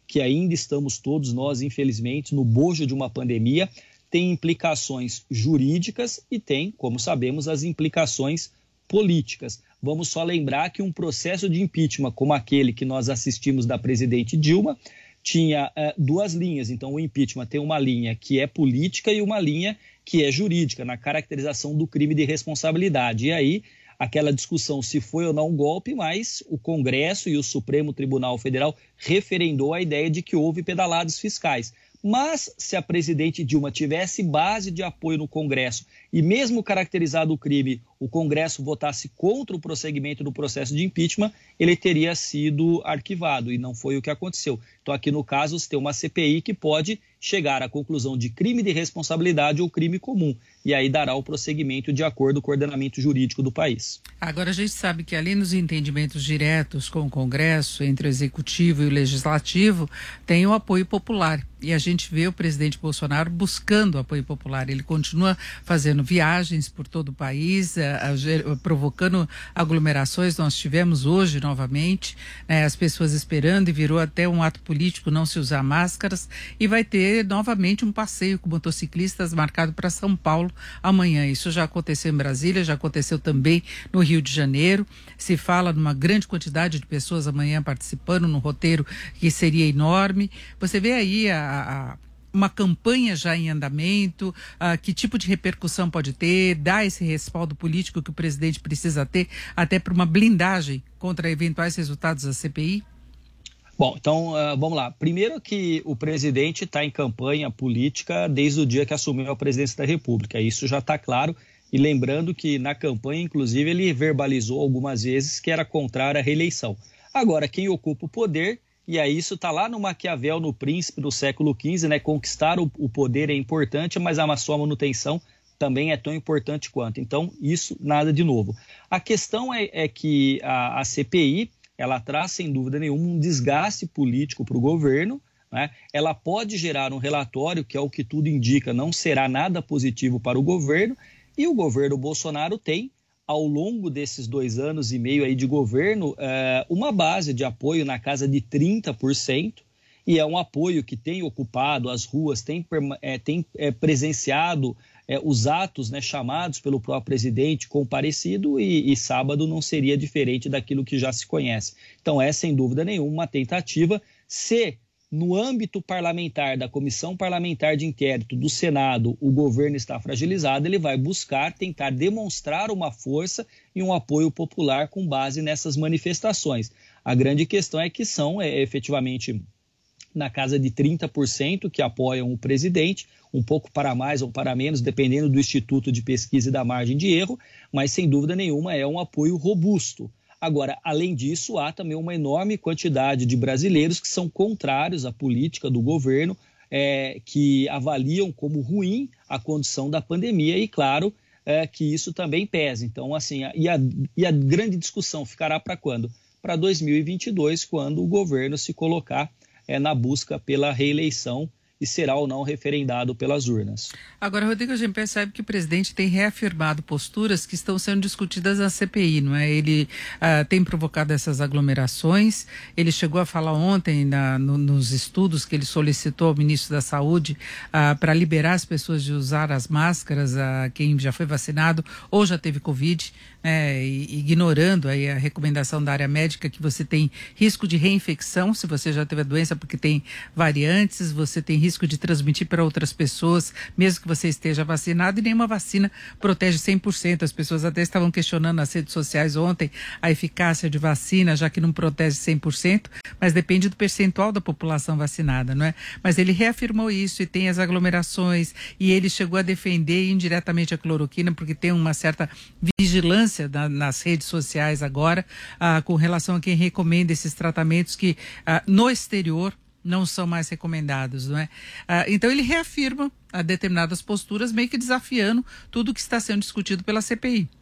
que ainda estamos todos nós, infelizmente, no bojo de uma pandemia, tem implicações jurídicas e tem, como sabemos, as implicações políticas. Vamos só lembrar que um processo de impeachment como aquele que nós assistimos da presidente Dilma tinha uh, duas linhas. Então, o impeachment tem uma linha que é política e uma linha que é jurídica, na caracterização do crime de responsabilidade. E aí, aquela discussão se foi ou não um golpe, mas o Congresso e o Supremo Tribunal Federal referendou a ideia de que houve pedaladas fiscais. Mas se a presidente Dilma tivesse base de apoio no Congresso e mesmo caracterizado o crime, o Congresso votasse contra o prosseguimento do processo de impeachment, ele teria sido arquivado e não foi o que aconteceu. Então aqui no caso você tem uma C P I que pode chegar à conclusão de crime de responsabilidade ou crime comum e aí dará o prosseguimento de acordo com o ordenamento jurídico do país. Agora a gente sabe que além dos entendimentos diretos com o Congresso, entre o Executivo e o Legislativo, tem o apoio popular. E a gente vê o presidente Bolsonaro buscando apoio popular. Ele continua fazendo viagens por todo o país, a, a, provocando aglomerações. Nós tivemos hoje novamente, né, as pessoas esperando e virou até um ato político não se usar máscaras. E vai ter novamente um passeio com motociclistas marcado para São Paulo amanhã. Isso já aconteceu em Brasília, já aconteceu também no Rio de Janeiro. Se fala de uma grande quantidade de pessoas amanhã participando no roteiro que seria enorme. Você vê aí a A, a, uma campanha já em andamento, a, que tipo de repercussão pode ter, dá esse respaldo político que o presidente precisa ter até para uma blindagem contra eventuais resultados da C P I? Bom, então uh, vamos lá. Primeiro que o presidente está em campanha política desde o dia que assumiu a presidência da República, isso já está claro. E lembrando que na campanha, inclusive, ele verbalizou algumas vezes que era contrário à reeleição. Agora, quem ocupa o poder... E aí isso está lá no Maquiavel, no Príncipe do século quinze, né? Conquistar o, o poder é importante, mas a sua manutenção também é tão importante quanto. Então, isso nada de novo. A questão é, é que a, a C P I, ela traz, sem dúvida nenhuma, um desgaste político para o governo, né? Ela pode gerar um relatório, que é o que tudo indica, não será nada positivo para o governo, e o governo Bolsonaro tem, ao longo desses dois anos e meio aí de governo, é, uma base de apoio na casa de trinta por cento, e é um apoio que tem ocupado as ruas, tem, é, tem é, presenciado é, os atos, né, chamados pelo próprio presidente, comparecido, e, e sábado não seria diferente daquilo que já se conhece. Então é, sem dúvida nenhuma, uma tentativa. Se no âmbito parlamentar, da Comissão Parlamentar de Inquérito do Senado, o governo está fragilizado, ele vai buscar tentar demonstrar uma força e um apoio popular com base nessas manifestações. A grande questão é que são é, efetivamente na casa de trinta por cento que apoiam o presidente, um pouco para mais ou para menos, dependendo do Instituto de Pesquisa e da margem de erro, mas sem dúvida nenhuma é um apoio robusto. Agora, além disso, há também uma enorme quantidade de brasileiros que são contrários à política do governo, é, que avaliam como ruim a condição da pandemia e, claro, é, que isso também pesa. Então, assim, a, e, a, e a grande discussão ficará para quando? Para dois mil e vinte e dois, quando o governo se colocar é, na busca pela reeleição e será ou não referendado pelas urnas. Agora, Rodrigo, a gente percebe que o presidente tem reafirmado posturas que estão sendo discutidas na C P I, não é? Ele uh, tem provocado essas aglomerações, ele chegou a falar ontem na, no, nos estudos que ele solicitou ao ministro da Saúde uh, para liberar as pessoas de usar as máscaras, a quem já foi vacinado ou já teve Covid, né? E, ignorando aí a recomendação da área médica que você tem risco de reinfecção se você já teve a doença porque tem variantes, você tem risco risco de transmitir para outras pessoas, mesmo que você esteja vacinado, e nenhuma vacina protege cem por cento. As pessoas até estavam questionando nas redes sociais ontem a eficácia de vacina, já que não protege cem por cento, mas depende do percentual da população vacinada, não é? Mas ele reafirmou isso e tem as aglomerações, e ele chegou a defender indiretamente a cloroquina, porque tem uma certa vigilância na, nas redes sociais agora, ah, com relação a quem recomenda esses tratamentos que ah, no exterior não são mais recomendados, não é? Ah, então ele reafirma a determinadas posturas, meio que desafiando tudo que está sendo discutido pela C P I.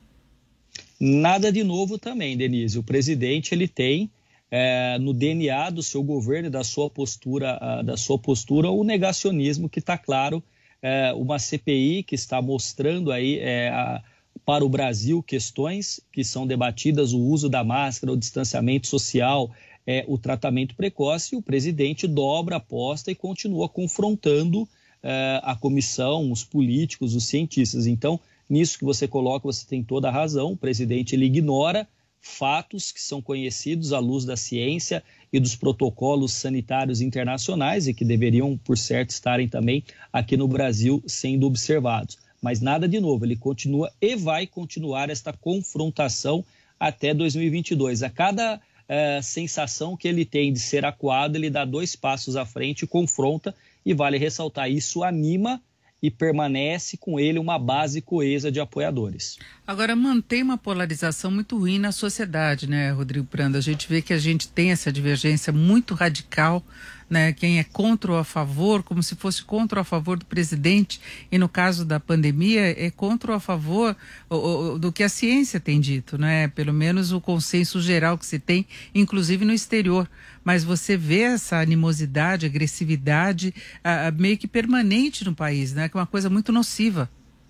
Nada de novo também, Denise. O presidente, ele tem é, no D N A do seu governo e da sua postura, a, da sua postura o negacionismo, que está claro, é, uma C P I que está mostrando aí é, a, para o Brasil questões que são debatidas, o uso da máscara, o distanciamento social, é, o tratamento precoce, e o presidente dobra a aposta e continua confrontando é, a comissão, os políticos, os cientistas. Então, nisso que você coloca, você tem toda a razão. O presidente ele ignora fatos que são conhecidos à luz da ciência e dos protocolos sanitários internacionais e que deveriam, por certo, estarem também aqui no Brasil sendo observados. Mas nada de novo, ele continua e vai continuar esta confrontação até dois mil e vinte e dois. A cada uh, sensação que ele tem de ser acuado, ele dá dois passos à frente, confronta, e vale ressaltar, isso anima e permanece com ele uma base coesa de apoiadores. Agora, mantém uma polarização muito ruim na sociedade, né, Rodrigo Prando? A gente vê que a gente tem essa divergência muito radical, né? Quem é contra ou a favor, como se fosse contra ou a favor do presidente, e no caso da pandemia, é contra ou a favor ou, ou, do que a ciência tem dito, né? Pelo menos o consenso geral que se tem, inclusive no exterior. Mas você vê essa animosidade, agressividade ah, meio que permanente no país, né? Que é uma coisa muito nociva.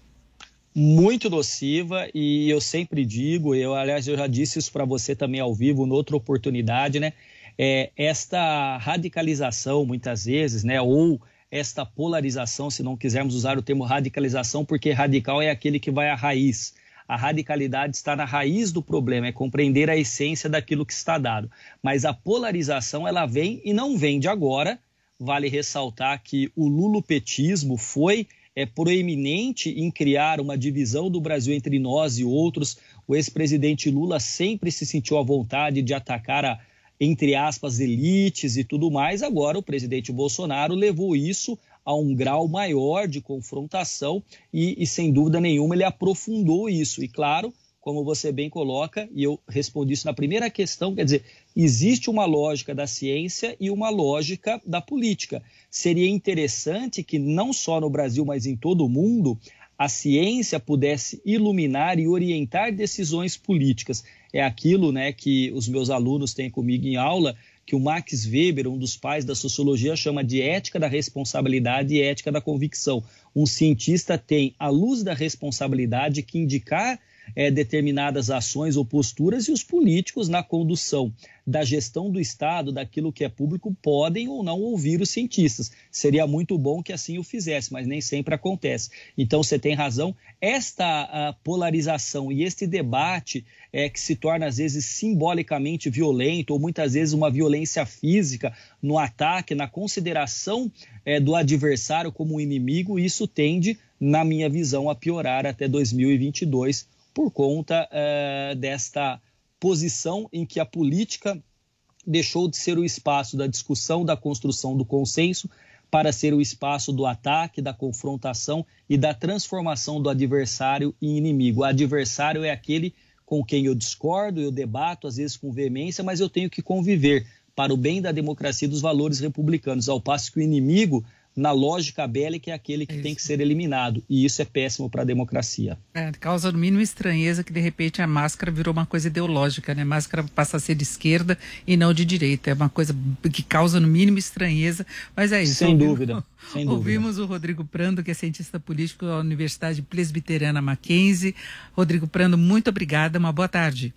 Muito nociva, e eu sempre digo, eu aliás eu já disse isso para você também ao vivo, noutra oportunidade, né? É, esta radicalização, muitas vezes, né, ou esta polarização, se não quisermos usar o termo radicalização, porque radical é aquele que vai à raiz. A radicalidade está na raiz do problema, é compreender a essência daquilo que está dado. Mas a polarização, ela vem e não vem de agora. Vale ressaltar que o lulopetismo foi é, proeminente em criar uma divisão do Brasil entre nós e outros. O ex-presidente Lula sempre se sentiu à vontade de atacar a, entre aspas, elites e tudo mais. Agora o presidente Bolsonaro levou isso a um grau maior de confrontação e, e, sem dúvida nenhuma, ele aprofundou isso. E, claro, como você bem coloca, e eu respondi isso na primeira questão, quer dizer, existe uma lógica da ciência e uma lógica da política. Seria interessante que, não só no Brasil, mas em todo o mundo, a ciência pudesse iluminar e orientar decisões políticas. É aquilo, né, que os meus alunos têm comigo em aula, que o Max Weber, um dos pais da sociologia, chama de ética da responsabilidade e ética da convicção. Um cientista tem, à luz da responsabilidade, que indicar é, determinadas ações ou posturas, e os políticos, na condução da gestão do Estado, daquilo que é público, podem ou não ouvir os cientistas. Seria muito bom que assim o fizesse, mas nem sempre acontece. Então, você tem razão. Esta a polarização e este debate é, que se torna, às vezes, simbolicamente violento, ou muitas vezes uma violência física no ataque, na consideração é, do adversário como um inimigo, isso tende, na minha visão, a piorar até dois mil e vinte e dois, por conta é, desta posição em que a política deixou de ser o espaço da discussão, da construção do consenso, para ser o espaço do ataque, da confrontação e da transformação do adversário em inimigo. O adversário é aquele com quem eu discordo, eu debato, às vezes com veemência, mas eu tenho que conviver para o bem da democracia e dos valores republicanos, ao passo que o inimigo, na lógica bélica, é aquele que isso tem que ser eliminado, e isso é péssimo para a democracia. É, causa no mínimo estranheza que de repente a máscara virou uma coisa ideológica, né? Máscara passa a ser de esquerda e não de direita, é uma coisa que causa no mínimo estranheza, mas é isso. Sem ouvimos, dúvida, sem dúvida. Ouvimos o Rodrigo Prando, que é cientista político da Universidade Presbiteriana Mackenzie. Rodrigo Prando, muito obrigada, uma boa tarde.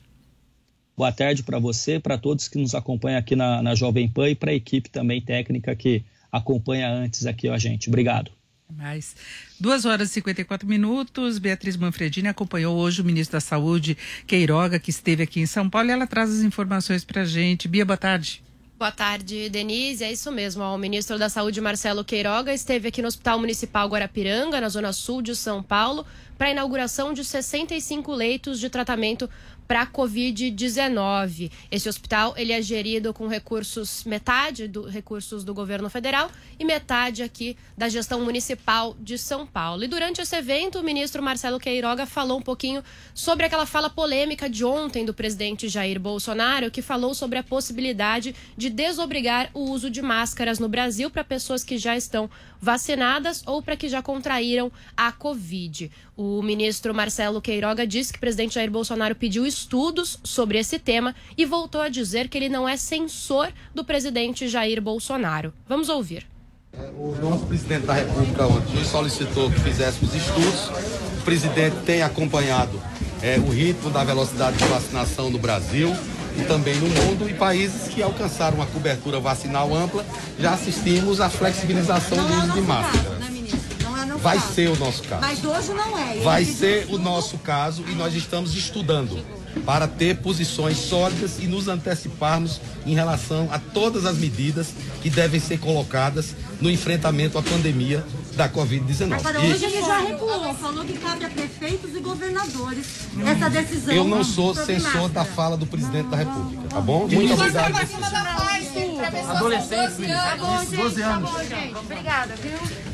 Boa tarde para você, para todos que nos acompanham aqui na, na Jovem Pan e para a equipe também técnica que acompanha antes aqui a gente. Obrigado. Mais. duas horas e cinquenta e quatro minutos. Beatriz Manfredini acompanhou hoje o ministro da Saúde, Queiroga, que esteve aqui em São Paulo, e ela traz as informações para a gente. Bia, boa tarde. Boa tarde, Denise. É isso mesmo. O ministro da Saúde, Marcelo Queiroga, esteve aqui no Hospital Municipal Guarapiranga, na zona sul de São Paulo, para a inauguração de sessenta e cinco leitos de tratamento para a covid dezenove. Esse hospital ele é gerido com recursos, metade dos recursos do governo federal e metade aqui da gestão municipal de São Paulo. E durante esse evento, o ministro Marcelo Queiroga falou um pouquinho sobre aquela fala polêmica de ontem do presidente Jair Bolsonaro, que falou sobre a possibilidade de desobrigar o uso de máscaras no Brasil para pessoas que já estão vacinadas ou para que já contraíram a Covid. O ministro Marcelo Queiroga disse que o presidente Jair Bolsonaro pediu estudos sobre esse tema e voltou a dizer que ele não é censor do presidente Jair Bolsonaro. Vamos ouvir. O nosso presidente da República ontem nos solicitou que fizéssemos estudos. O presidente tem acompanhado é, o ritmo da velocidade de vacinação no Brasil e também no mundo, e países que alcançaram uma cobertura vacinal ampla, já assistimos à flexibilização do uso de máscara. Vai ser o nosso caso. Mas hoje não é. Vai ser o nosso caso e nós estamos estudando para ter posições sólidas e nos anteciparmos em relação a todas as medidas que devem ser colocadas no enfrentamento à pandemia da covid dezenove. Agora, hoje ele já recuou, falou que cabe a prefeitos e governadores essa decisão. Eu não sou censor da fala do presidente da República, tá bom? Muito obrigado. Adolescentes, doze anos. Obrigada, viu?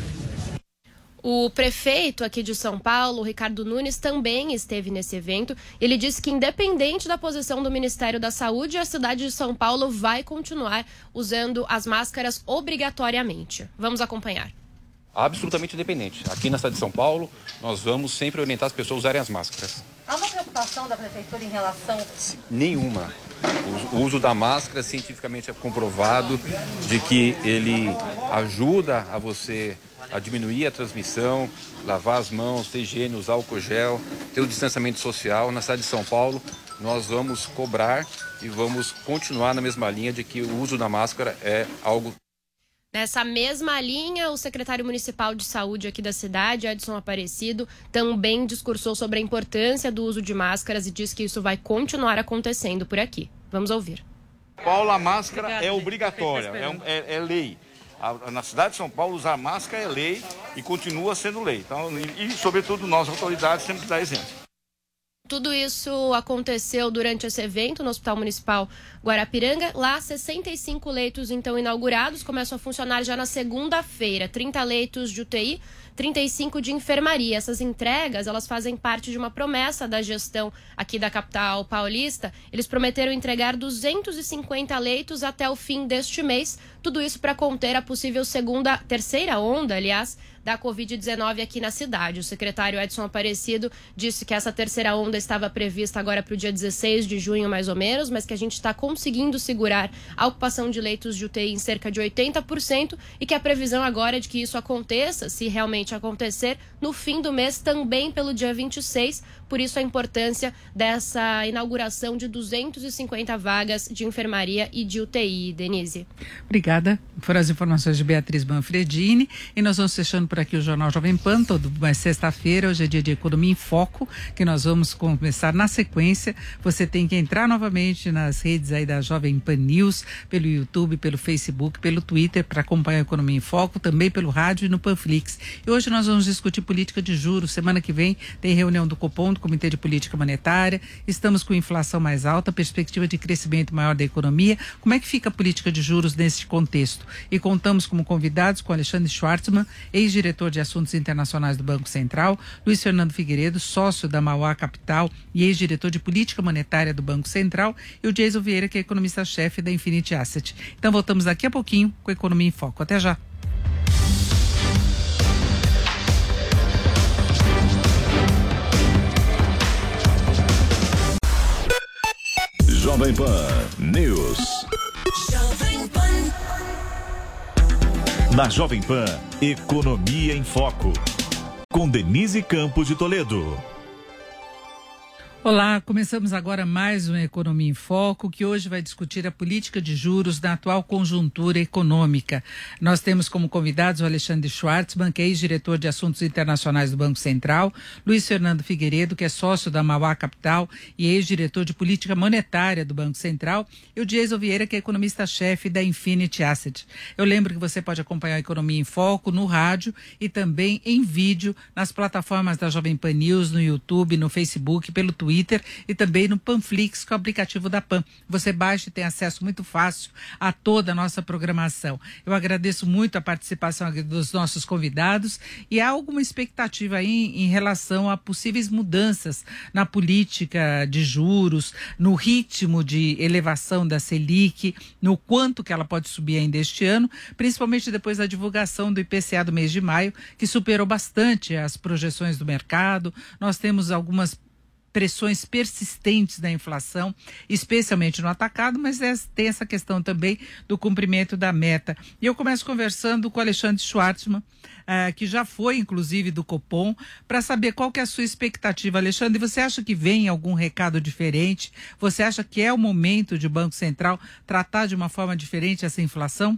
O prefeito aqui de São Paulo, Ricardo Nunes, também esteve nesse evento. Ele disse que, independente da posição do Ministério da Saúde, a cidade de São Paulo vai continuar usando as máscaras obrigatoriamente. Vamos acompanhar. Absolutamente independente. Aqui na cidade de São Paulo, nós vamos sempre orientar as pessoas a usarem as máscaras. Há uma preocupação da prefeitura em relação... Nenhuma. O uso da máscara cientificamente é comprovado de que ele ajuda a você a diminuir a transmissão, lavar as mãos, ter higiene, usar álcool gel, ter o distanciamento social. Na cidade de São Paulo, nós vamos cobrar e vamos continuar na mesma linha de que o uso da máscara é algo... Nessa mesma linha, o secretário municipal de saúde aqui da cidade, Edson Aparecido, também discursou sobre a importância do uso de máscaras e diz que isso vai continuar acontecendo por aqui. Vamos ouvir. Paulo, a máscara Obrigada, é obrigatória, é, um, é, é lei. A, na cidade de São Paulo, usar máscara é lei e continua sendo lei. Então, e, e sobretudo, nós, autoridades, temos que dar exemplo. Tudo isso aconteceu durante esse evento no Hospital Municipal Guarapiranga. Lá, sessenta e cinco leitos, então, inaugurados, começam a funcionar já na segunda-feira. trinta leitos de U T I, trinta e cinco de enfermaria. Essas entregas, elas fazem parte de uma promessa da gestão aqui da capital paulista. Eles prometeram entregar duzentos e cinquenta leitos até o fim deste mês. Tudo isso para conter a possível segunda, terceira onda, aliás, da covid dezenove aqui na cidade. O secretário Edson Aparecido disse que essa terceira onda estava prevista agora para o dia dezesseis de junho, mais ou menos, mas que a gente está conseguindo segurar a ocupação de leitos de U T I em cerca de oitenta por cento e que a previsão agora é de que isso aconteça, se realmente acontecer, no fim do mês, também pelo dia vinte e seis. Por isso a importância dessa inauguração de duzentas e cinquenta vagas de enfermaria e de U T I. Denise. Obrigada. Foram as informações de Beatriz Manfredini. E nós vamos fechando por aqui o Jornal Jovem Pan, todo, mas sexta-feira, hoje é dia de Economia em Foco, que nós vamos começar na sequência. Você tem que entrar novamente nas redes aí da Jovem Pan News, pelo YouTube, pelo Facebook, pelo Twitter, para acompanhar a Economia em Foco, também pelo rádio e no Panflix. E hoje nós vamos discutir política de juros. Semana que vem tem reunião do Copom, do Comitê de Política Monetária. Estamos com inflação mais alta, perspectiva de crescimento maior da economia. Como é que fica a política de juros nesse contexto? E contamos como convidados com Alexandre Schwartzman, ex-diretor de Assuntos Internacionais do Banco Central, Luiz Fernando Figueiredo, sócio da Mauá Capital e ex-diretor de Política Monetária do Banco Central, e o Jason Vieira, que é economista-chefe da Infinity Asset. Então voltamos daqui a pouquinho com Economia em Foco. Até já! Jovem Pan News. Jovem Pan. Na Jovem Pan, Economia em Foco. Com Denise Campos de Toledo. Olá, começamos agora mais um Economia em Foco, que hoje vai discutir a política de juros na atual conjuntura econômica. Nós temos como convidados o Alexandre Schwartzman, que é ex-diretor de Assuntos Internacionais do Banco Central, Luiz Fernando Figueiredo, que é sócio da Mauá Capital e ex-diretor de Política Monetária do Banco Central, e o Jason Vieira, que é economista-chefe da Infinity Asset. Eu lembro que você pode acompanhar a Economia em Foco no rádio e também em vídeo nas plataformas da Jovem Pan News, no YouTube, no Facebook, pelo Twitter, e também no Panflix, que é o aplicativo da Pan. Você baixa e tem acesso muito fácil a toda a nossa programação. Eu agradeço muito a participação aqui dos nossos convidados e há alguma expectativa aí em relação a possíveis mudanças na política de juros, no ritmo de elevação da Selic, no quanto que ela pode subir ainda este ano, principalmente depois da divulgação do I P C A do mês de maio, que superou bastante as projeções do mercado. Nós temos algumas pressões persistentes da inflação, especialmente no atacado, mas é, tem essa questão também do cumprimento da meta. E eu começo conversando com o Alexandre Schwartzman, uh, que já foi, inclusive, do Copom, para saber qual que é a sua expectativa. Alexandre, você acha que vem algum recado diferente? Você acha que é o momento de o Banco Central tratar de uma forma diferente essa inflação?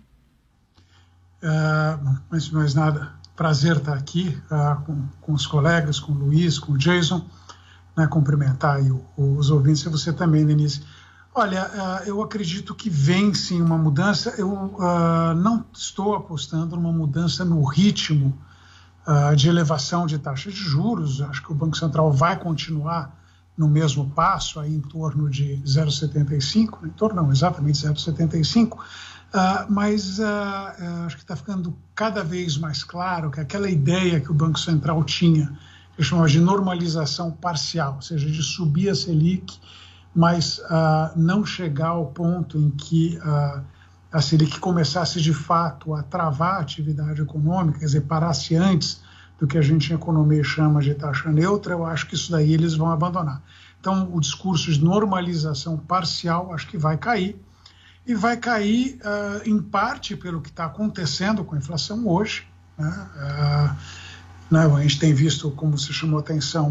Uh, antes de mais nada, prazer estar aqui uh, com, com os colegas, com o Luiz, com o Jason, né, cumprimentar aí o, os ouvintes e você também, Denise. Olha, uh, eu acredito que vem sim uma mudança. Eu uh, não estou apostando numa mudança no ritmo uh, de elevação de taxa de juros. Acho que o Banco Central vai continuar no mesmo passo, aí em torno de zero vírgula setenta e cinco, em torno não, exatamente zero vírgula setenta e cinco, uh, mas uh, uh, acho que está ficando cada vez mais claro que aquela ideia que o Banco Central tinha, que chamava de normalização parcial, ou seja, de subir a Selic, mas uh, não chegar ao ponto em que uh, a Selic começasse de fato a travar a atividade econômica, quer dizer, parasse antes do que a gente em economia chama de taxa neutra, eu acho que isso daí eles vão abandonar. Então, o discurso de normalização parcial acho que vai cair, e vai cair uh, em parte pelo que está acontecendo com a inflação hoje, né? Uh, Né, a gente tem visto, como você chamou a atenção,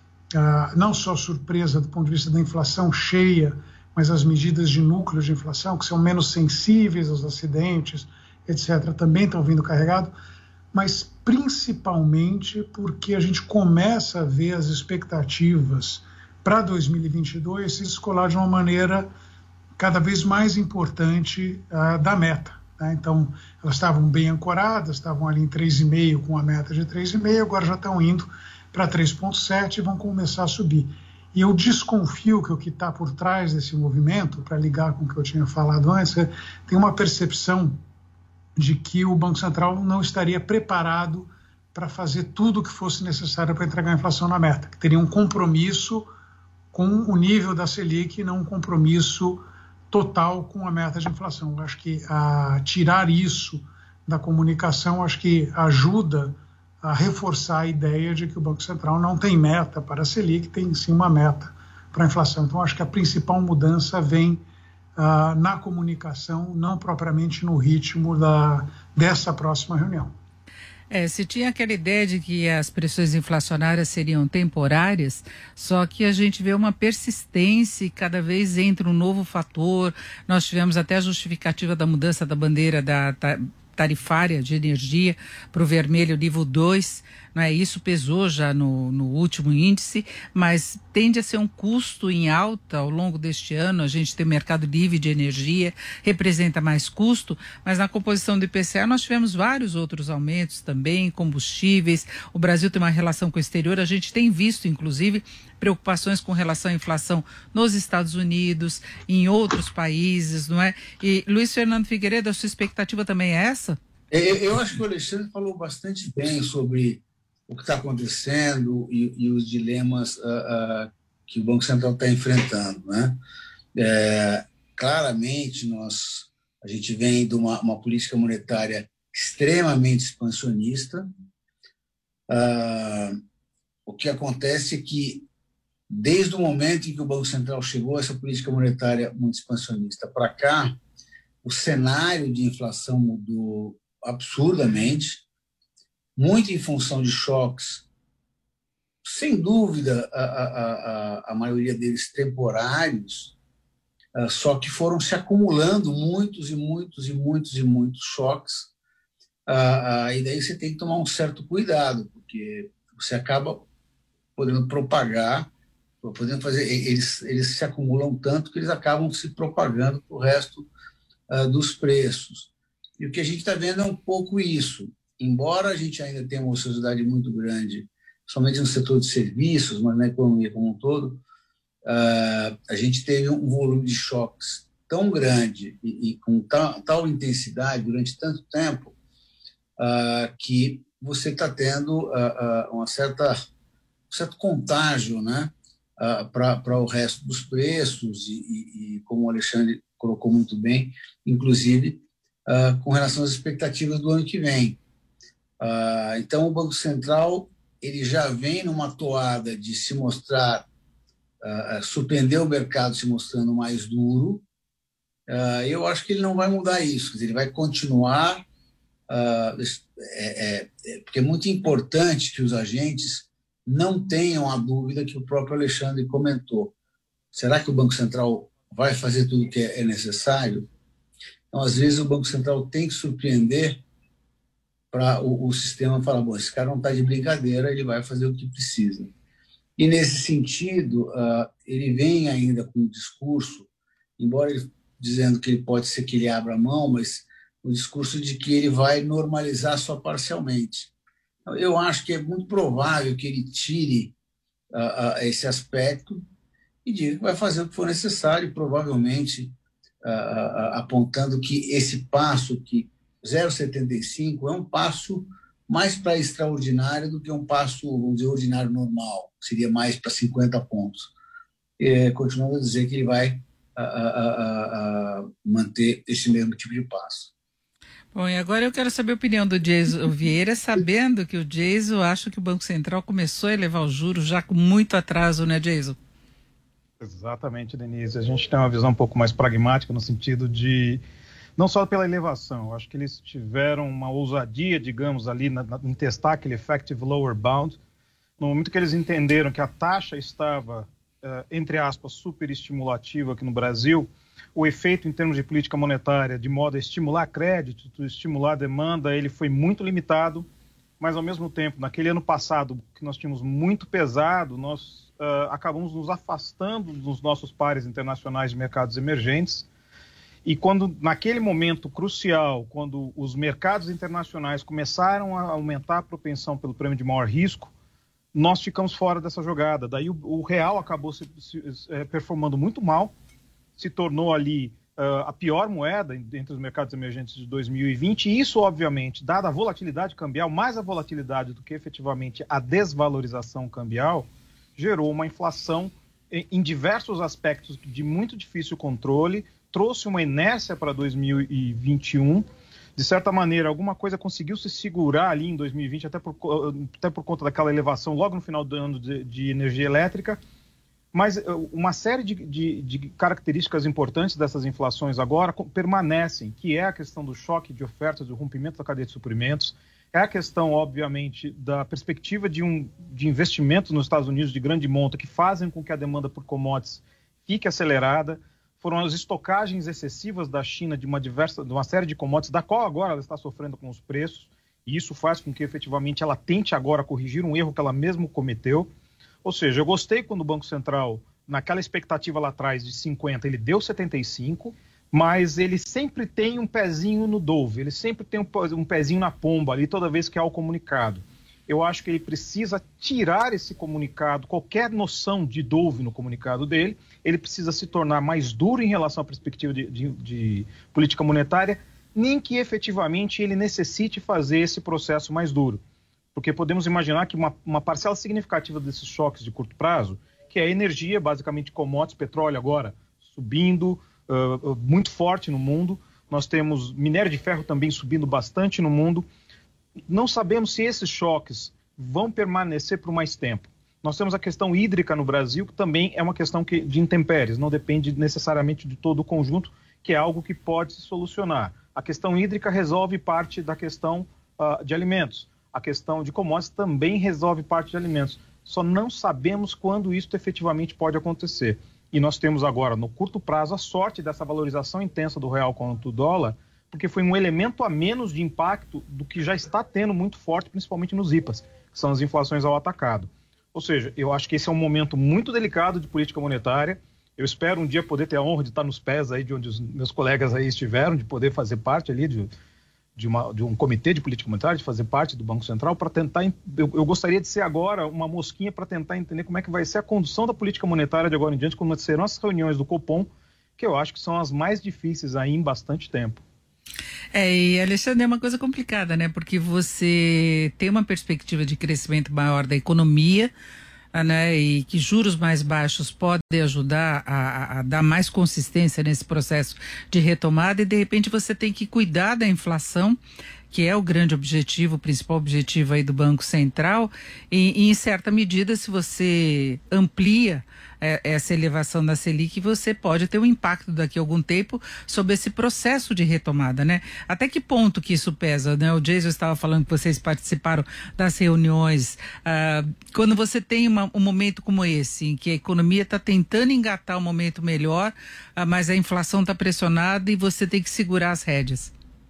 uh, não só surpresa do ponto de vista da inflação cheia, mas as medidas de núcleo de inflação, que são menos sensíveis aos acidentes, etcétera, também estão vindo carregado, mas principalmente porque a gente começa a ver as expectativas para dois mil e vinte e dois se descolar de uma maneira cada vez mais importante uh, da meta. Então, elas estavam bem ancoradas, estavam ali em três vírgula cinco com a meta de três vírgula cinco, agora já estão indo para três vírgula sete e vão começar a subir. E eu desconfio que o que está por trás desse movimento, para ligar com o que eu tinha falado antes, tem uma percepção de que o Banco Central não estaria preparado para fazer tudo o que fosse necessário para entregar a inflação na meta, que teria um compromisso com o nível da Selic e não um compromisso total com a meta de inflação. Eu acho que a tirar isso da comunicação, acho que ajuda a reforçar a ideia de que o Banco Central não tem meta para a Selic, tem sim uma meta para a inflação. Então, acho que a principal mudança vem uh, na comunicação, não propriamente no ritmo da, dessa próxima reunião. É, se tinha aquela ideia de que as pressões inflacionárias seriam temporárias, só que a gente vê uma persistência e cada vez entra um novo fator. Nós tivemos até a justificativa da mudança da bandeira da tarifária de energia para o vermelho nível dois, não é? Isso pesou já no, no último índice, mas tende a ser um custo em alta ao longo deste ano. A gente tem o mercado livre de energia, representa mais custo, mas na composição do I P C A nós tivemos vários outros aumentos também, combustíveis. O Brasil tem uma relação com o exterior, a gente tem visto, inclusive, preocupações com relação à inflação nos Estados Unidos, em outros países, não é? E Luiz Fernando Figueiredo, a sua expectativa também é essa? Eu, eu acho que o Alexandre falou bastante bem sobre o que está acontecendo e, e os dilemas uh, uh, que o Banco Central está enfrentando, né? É, claramente, nós, a gente vem de uma, uma política monetária extremamente expansionista. Uh, o que acontece é que, desde o momento em que o Banco Central chegou a essa política monetária muito expansionista para cá, o cenário de inflação mudou absurdamente, muito em função de choques, sem dúvida, a, a, a, a maioria deles temporários, uh, só que foram se acumulando muitos e muitos e muitos e muitos choques, uh, uh, e daí você tem que tomar um certo cuidado, porque você acaba podendo propagar, podendo fazer, eles, eles se acumulam tanto que eles acabam se propagando para o resto uh, dos preços. E o que a gente está vendo é um pouco isso. Embora a gente ainda tenha uma ociosidade muito grande, somente no setor de serviços, mas na economia como um todo, uh, a gente teve um volume de choques tão grande e, e com tal, tal intensidade durante tanto tempo uh, que você está tendo uh, uh, uma certa, um certo contágio, né, uh, para o resto dos preços e, e, e, como o Alexandre colocou muito bem, inclusive uh, com relação às expectativas do ano que vem. Uh, então, o Banco Central ele já vem numa toada de se mostrar uh, surpreendeu o mercado se mostrando mais duro. Uh, eu acho que ele não vai mudar isso, quer dizer, ele vai continuar, uh, é, é, é, porque é muito importante que os agentes não tenham a dúvida que o próprio Alexandre comentou. Será que o Banco Central vai fazer tudo o que é necessário? Então, às vezes, o Banco Central tem que surpreender para o, o sistema falar, bom, esse cara não está de brincadeira, ele vai fazer o que precisa. E, nesse sentido, uh, ele vem ainda com um discurso, embora ele dizendo que ele pode ser que ele abra a mão, mas o discurso de que ele vai normalizar só parcialmente. Então, eu acho que é muito provável que ele tire uh, uh, esse aspecto e diga que vai fazer o que for necessário, provavelmente uh, uh, apontando que esse passo, que zero vírgula setenta e cinco, é um passo mais para extraordinário do que um passo, vamos dizer, ordinário normal, seria mais para cinquenta pontos. E, continuando a dizer que ele vai uh, uh, uh, uh, manter esse mesmo tipo de passo. Bom, e agora eu quero saber a opinião do Jason Vieira, sabendo que o Jason acha que o Banco Central começou a elevar os juros já com muito atraso, né, Jason? Exatamente, Denise. A gente tem uma visão um pouco mais pragmática no sentido de, não só pela elevação, eu acho que eles tiveram uma ousadia, digamos, ali na, na, em testar aquele effective lower bound, no momento que eles entenderam que a taxa estava, uh, entre aspas, super estimulativa aqui no Brasil, o efeito em termos de política monetária, de modo a estimular crédito, estimular a demanda, ele foi muito limitado, mas ao mesmo tempo, naquele ano passado, que nós tínhamos muito pesado, nós Uh, acabamos nos afastando dos nossos pares internacionais de mercados emergentes, e quando, naquele momento crucial, quando os mercados internacionais começaram a aumentar a propensão pelo prêmio de maior risco, nós ficamos fora dessa jogada. Daí o, o real acabou se, se é, performando muito mal, se tornou ali uh, a pior moeda entre os mercados emergentes de dois mil e vinte, e isso, obviamente, dada a volatilidade cambial, mais a volatilidade do que efetivamente a desvalorização cambial, gerou uma inflação em diversos aspectos de muito difícil controle, trouxe uma inércia para dois mil e vinte e um. De certa maneira, alguma coisa conseguiu se segurar ali em dois mil e vinte, até por, até por conta daquela elevação logo no final do ano de, de energia elétrica. Mas uma série de, de, de características importantes dessas inflações agora permanecem, que é a questão do choque de ofertas, do rompimento da cadeia de suprimentos, é a questão, obviamente, da perspectiva de, um, de investimentos nos Estados Unidos de grande monta que fazem com que a demanda por commodities fique acelerada. Foram as estocagens excessivas da China de uma, diversa, de uma série de commodities, da qual agora ela está sofrendo com os preços, e isso faz com que, efetivamente, ela tente agora corrigir um erro que ela mesma cometeu. Ou seja, eu gostei quando o Banco Central, naquela expectativa lá atrás de cinquenta, ele deu setenta e cinco, mas ele sempre tem um pezinho no dove, ele sempre tem um, um pezinho na pomba ali toda vez que há o comunicado. Eu acho que ele precisa tirar esse comunicado, qualquer noção de dove no comunicado dele, ele precisa se tornar mais duro em relação à perspectiva de, de, de política monetária, nem que efetivamente ele necessite fazer esse processo mais duro. Porque podemos imaginar que uma, uma parcela significativa desses choques de curto prazo, que é a energia, basicamente commodities, petróleo agora subindo, Uh, muito forte no mundo, nós temos minério de ferro também subindo bastante no mundo, não sabemos se esses choques vão permanecer por mais tempo. Nós temos a questão hídrica no Brasil, que também é uma questão que, de intempéries, não depende necessariamente de todo o conjunto, que é algo que pode se solucionar. A questão hídrica resolve parte da questão uh, de alimentos, a questão de commodities também resolve parte de alimentos, só não sabemos quando isso efetivamente pode acontecer. E nós temos agora, no curto prazo, a sorte dessa valorização intensa do real contra o dólar, porque foi um elemento a menos de impacto do que já está tendo muito forte, principalmente nos I P As, que são as inflações ao atacado. Ou seja, eu acho que esse é um momento muito delicado de política monetária. Eu espero um dia poder ter a honra de estar nos pés aí de onde os meus colegas aí estiveram, de poder fazer parte ali de, de, uma, de um comitê de política monetária, de fazer parte do Banco Central, para tentar... Eu, eu gostaria de ser agora uma mosquinha para tentar entender como é que vai ser a condução da política monetária de agora em diante, como serão as reuniões do Copom, que eu acho que são as mais difíceis aí em bastante tempo. É, e Alexandre, é uma coisa complicada, né? Porque você tem uma perspectiva de crescimento maior da economia, né, e que juros mais baixos podem ajudar a, a dar mais consistência nesse processo de retomada, e de repente você tem que cuidar da inflação que é o grande objetivo, o principal objetivo aí do Banco Central, e, e em certa medida, se você amplia é, essa elevação da Selic, você pode ter um impacto daqui a algum tempo sobre esse processo de retomada, né? Até que ponto que isso pesa, né? O Jason estava falando que vocês participaram das reuniões. Ah, quando você tem uma, um momento como esse, em que a economia está tentando engatar um momento melhor, ah, mas a inflação está pressionada e você tem que segurar as rédeas.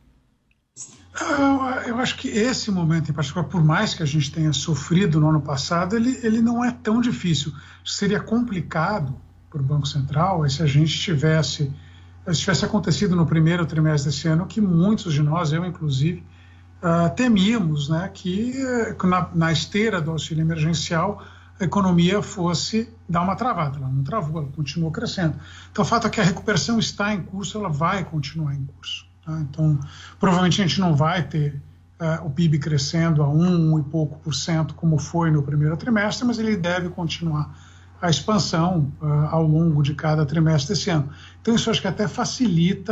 Eu acho que esse momento em particular, por mais que a gente tenha sofrido no ano passado, ele, ele não é tão difícil. Seria complicado para o Banco Central se a gente tivesse, se tivesse acontecido no primeiro trimestre desse ano, que muitos de nós, eu inclusive, uh, temíamos, né, que na, na esteira do auxílio emergencial a economia fosse dar uma travada. Ela não travou, ela continuou crescendo. Então o fato é que a recuperação está em curso, ela vai continuar em curso. Então, provavelmente a gente não vai ter uh, o P I B crescendo a um, um e pouco por cento, como foi no primeiro trimestre, mas ele deve continuar a expansão uh, ao longo de cada trimestre desse ano. Então, isso acho que até facilita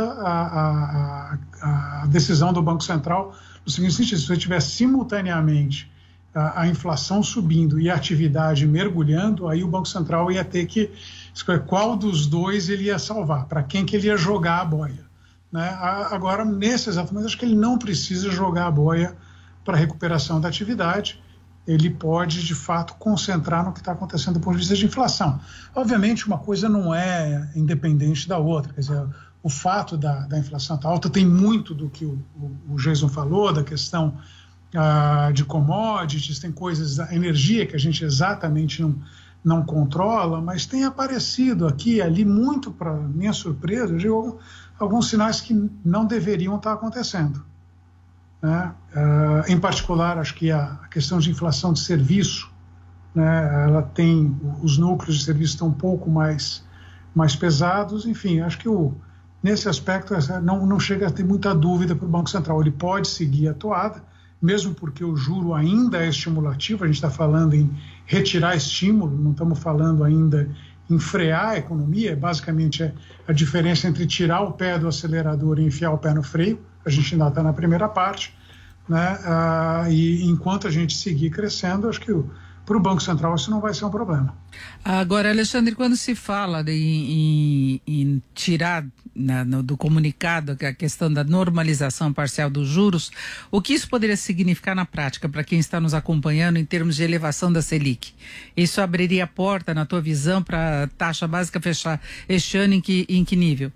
a, a, a decisão do Banco Central, no seguinte sentido: se você tiver simultaneamente a, a inflação subindo e a atividade mergulhando, aí o Banco Central ia ter que escolher qual dos dois ele ia salvar, para quem que ele ia jogar a boia. Né? Agora, nesse exato momento, acho que ele não precisa jogar a boia para a recuperação da atividade. Ele pode, de fato, concentrar no que está acontecendo do ponto de vista de inflação. Obviamente, uma coisa não é independente da outra. Quer dizer, o fato da, da inflação estar alta tem muito do que o, o, o Jason falou, da questão ah, de commodities, tem coisas da energia que a gente exatamente não, não controla, mas tem aparecido aqui e ali, muito para minha surpresa, eu digo, alguns sinais que não deveriam estar acontecendo. Né? Uh, em particular, acho que a, a questão de inflação de serviço, né, ela tem, os núcleos de serviço estão um pouco mais, mais pesados, enfim, acho que o, nesse aspecto não, não chega a ter muita dúvida para o Banco Central. Ele pode seguir a toada, mesmo porque o juro ainda é estimulativo, a gente está falando em retirar estímulo, não estamos falando ainda em frear a economia. Basicamente é a diferença entre tirar o pé do acelerador e enfiar o pé no freio. A gente ainda está na primeira parte, né? Ah, e enquanto a gente seguir crescendo, acho que para o Banco Central isso não vai ser um problema. Agora, Alexandre, quando se fala de, em, em tirar na, no, do comunicado a questão da normalização parcial dos juros, o que isso poderia significar na prática para quem está nos acompanhando em termos de elevação da Selic? Isso abriria a porta, na tua visão, para a taxa básica fechar este ano em que, em que nível?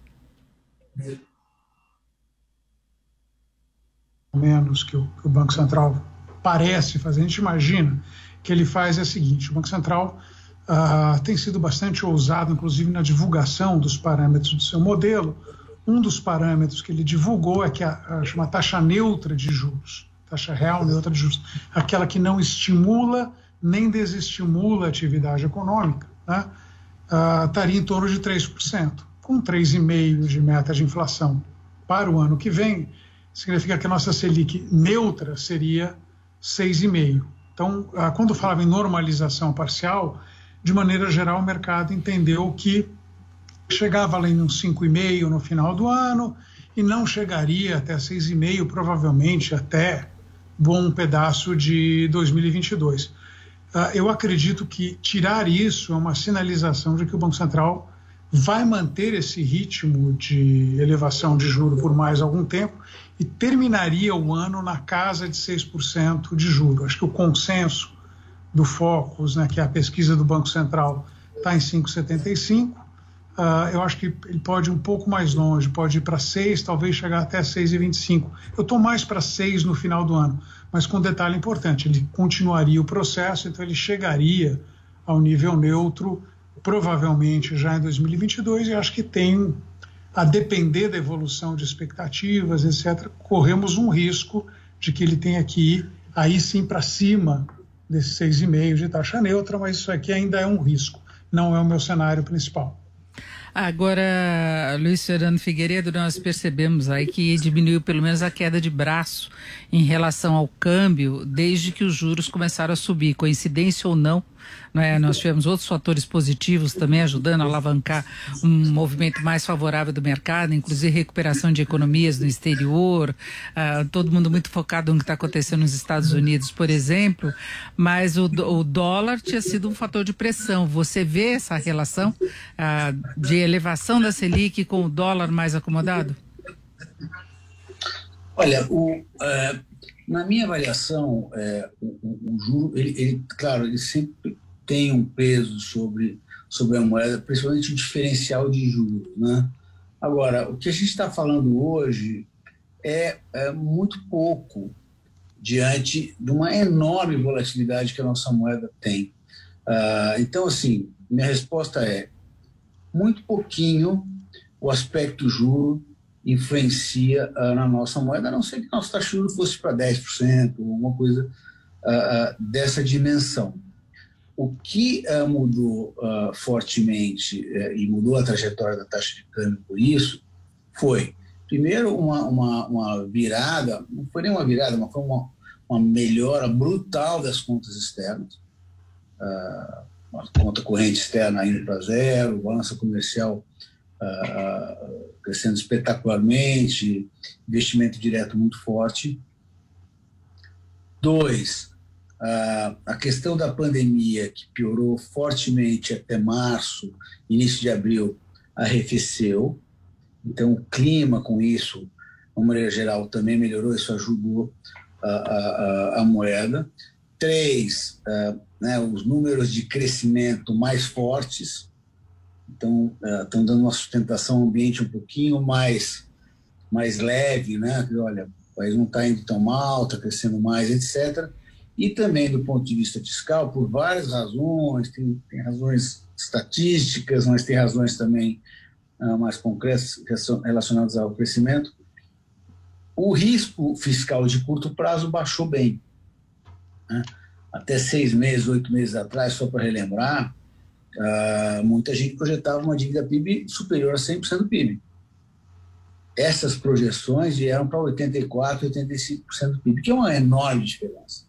Menos que o, que o Banco Central parece fazer, a gente imagina que ele faz é o seguinte: o Banco Central uh, tem sido bastante ousado, inclusive na divulgação dos parâmetros do seu modelo. Um dos parâmetros que ele divulgou é que a, a chama taxa neutra de juros, taxa real neutra de juros, aquela que não estimula nem desestimula a atividade econômica, né? uh, estaria em torno de três por cento, com três vírgula cinco por cento de meta de inflação para o ano que vem. Significa que a nossa Selic neutra seria seis vírgula cinco por cento. Então, quando falava em normalização parcial, de maneira geral, o mercado entendeu que chegava lá em uns cinco vírgula cinco por cento no final do ano e não chegaria até seis vírgula cinco por cento, provavelmente até bom pedaço de dois mil e vinte e dois. Eu acredito que tirar isso é uma sinalização de que o Banco Central vai manter esse ritmo de elevação de juros por mais algum tempo e terminaria o ano na casa de seis por cento de juros. Acho que o consenso do Focus, né, que é a pesquisa do Banco Central, está em cinco vírgula setenta e cinco. Uh, eu acho que ele pode ir um pouco mais longe, pode ir para seis, talvez chegar até seis vírgula vinte e cinco. Eu estou mais para seis no final do ano, mas com um detalhe importante: ele continuaria o processo, então ele chegaria ao nível neutro provavelmente já em dois mil e vinte e dois, e acho que tem, a depender da evolução de expectativas, etcétera, corremos um risco de que ele tenha que ir aí sim para cima desses seis vírgula cinco por cento de taxa neutra, mas isso aqui ainda é um risco, não é o meu cenário principal. Agora, Luiz Fernando Figueiredo, nós percebemos aí que diminuiu pelo menos a queda de braço em relação ao câmbio desde que os juros começaram a subir. Coincidência ou não, não é? Nós tivemos outros fatores positivos também ajudando a alavancar um movimento mais favorável do mercado, inclusive recuperação de economias no exterior, uh, todo mundo muito focado no que está acontecendo nos Estados Unidos, por exemplo, mas o, o dólar tinha sido um fator de pressão. Você vê essa relação uh, de elevação da Selic com o dólar mais acomodado? Olha, o, uh, na minha avaliação, uh, o, o, o juro, ele, ele, claro, ele sempre tem um peso sobre, sobre a moeda, principalmente o diferencial de juros, né? Agora, o que a gente está falando hoje é, é muito pouco diante de uma enorme volatilidade que a nossa moeda tem. Uh, então, assim, minha resposta é muito pouquinho o aspecto juro influencia uh, na nossa moeda, a não ser que nossa taxa de juros fosse para dez por cento, alguma coisa uh, uh, dessa dimensão. O que uh, mudou uh, fortemente uh, e mudou a trajetória da taxa de câmbio por isso foi, primeiro, uma, uma, uma virada, não foi nem uma virada, mas foi uma, uma melhora brutal das contas externas, uh, uma conta corrente externa indo para zero, balança comercial Uh, crescendo espetacularmente, investimento direto muito forte. Dois, uh, a questão da pandemia, que piorou fortemente até março, início de abril, arrefeceu. Então, o clima com isso, de uma maneira geral, também melhorou, isso ajudou a, a, a moeda. Três, uh, né, os números de crescimento mais fortes, então estão uh, dando uma sustentação ao ambiente um pouquinho mais, mais leve, né? Olha, o país não está indo tão mal, está crescendo mais, etcétera. E também do ponto de vista fiscal, por várias razões, tem, tem razões estatísticas, mas tem razões também uh, mais concretas relacionadas ao crescimento. O risco fiscal de curto prazo baixou bem, né? Até seis meses, oito meses atrás, só para relembrar, Uh, muita gente projetava uma dívida P I B superior a cem por cento do P I B. Essas projeções vieram para oitenta e quatro por cento, oitenta e cinco por cento do P I B, que é uma enorme diferença.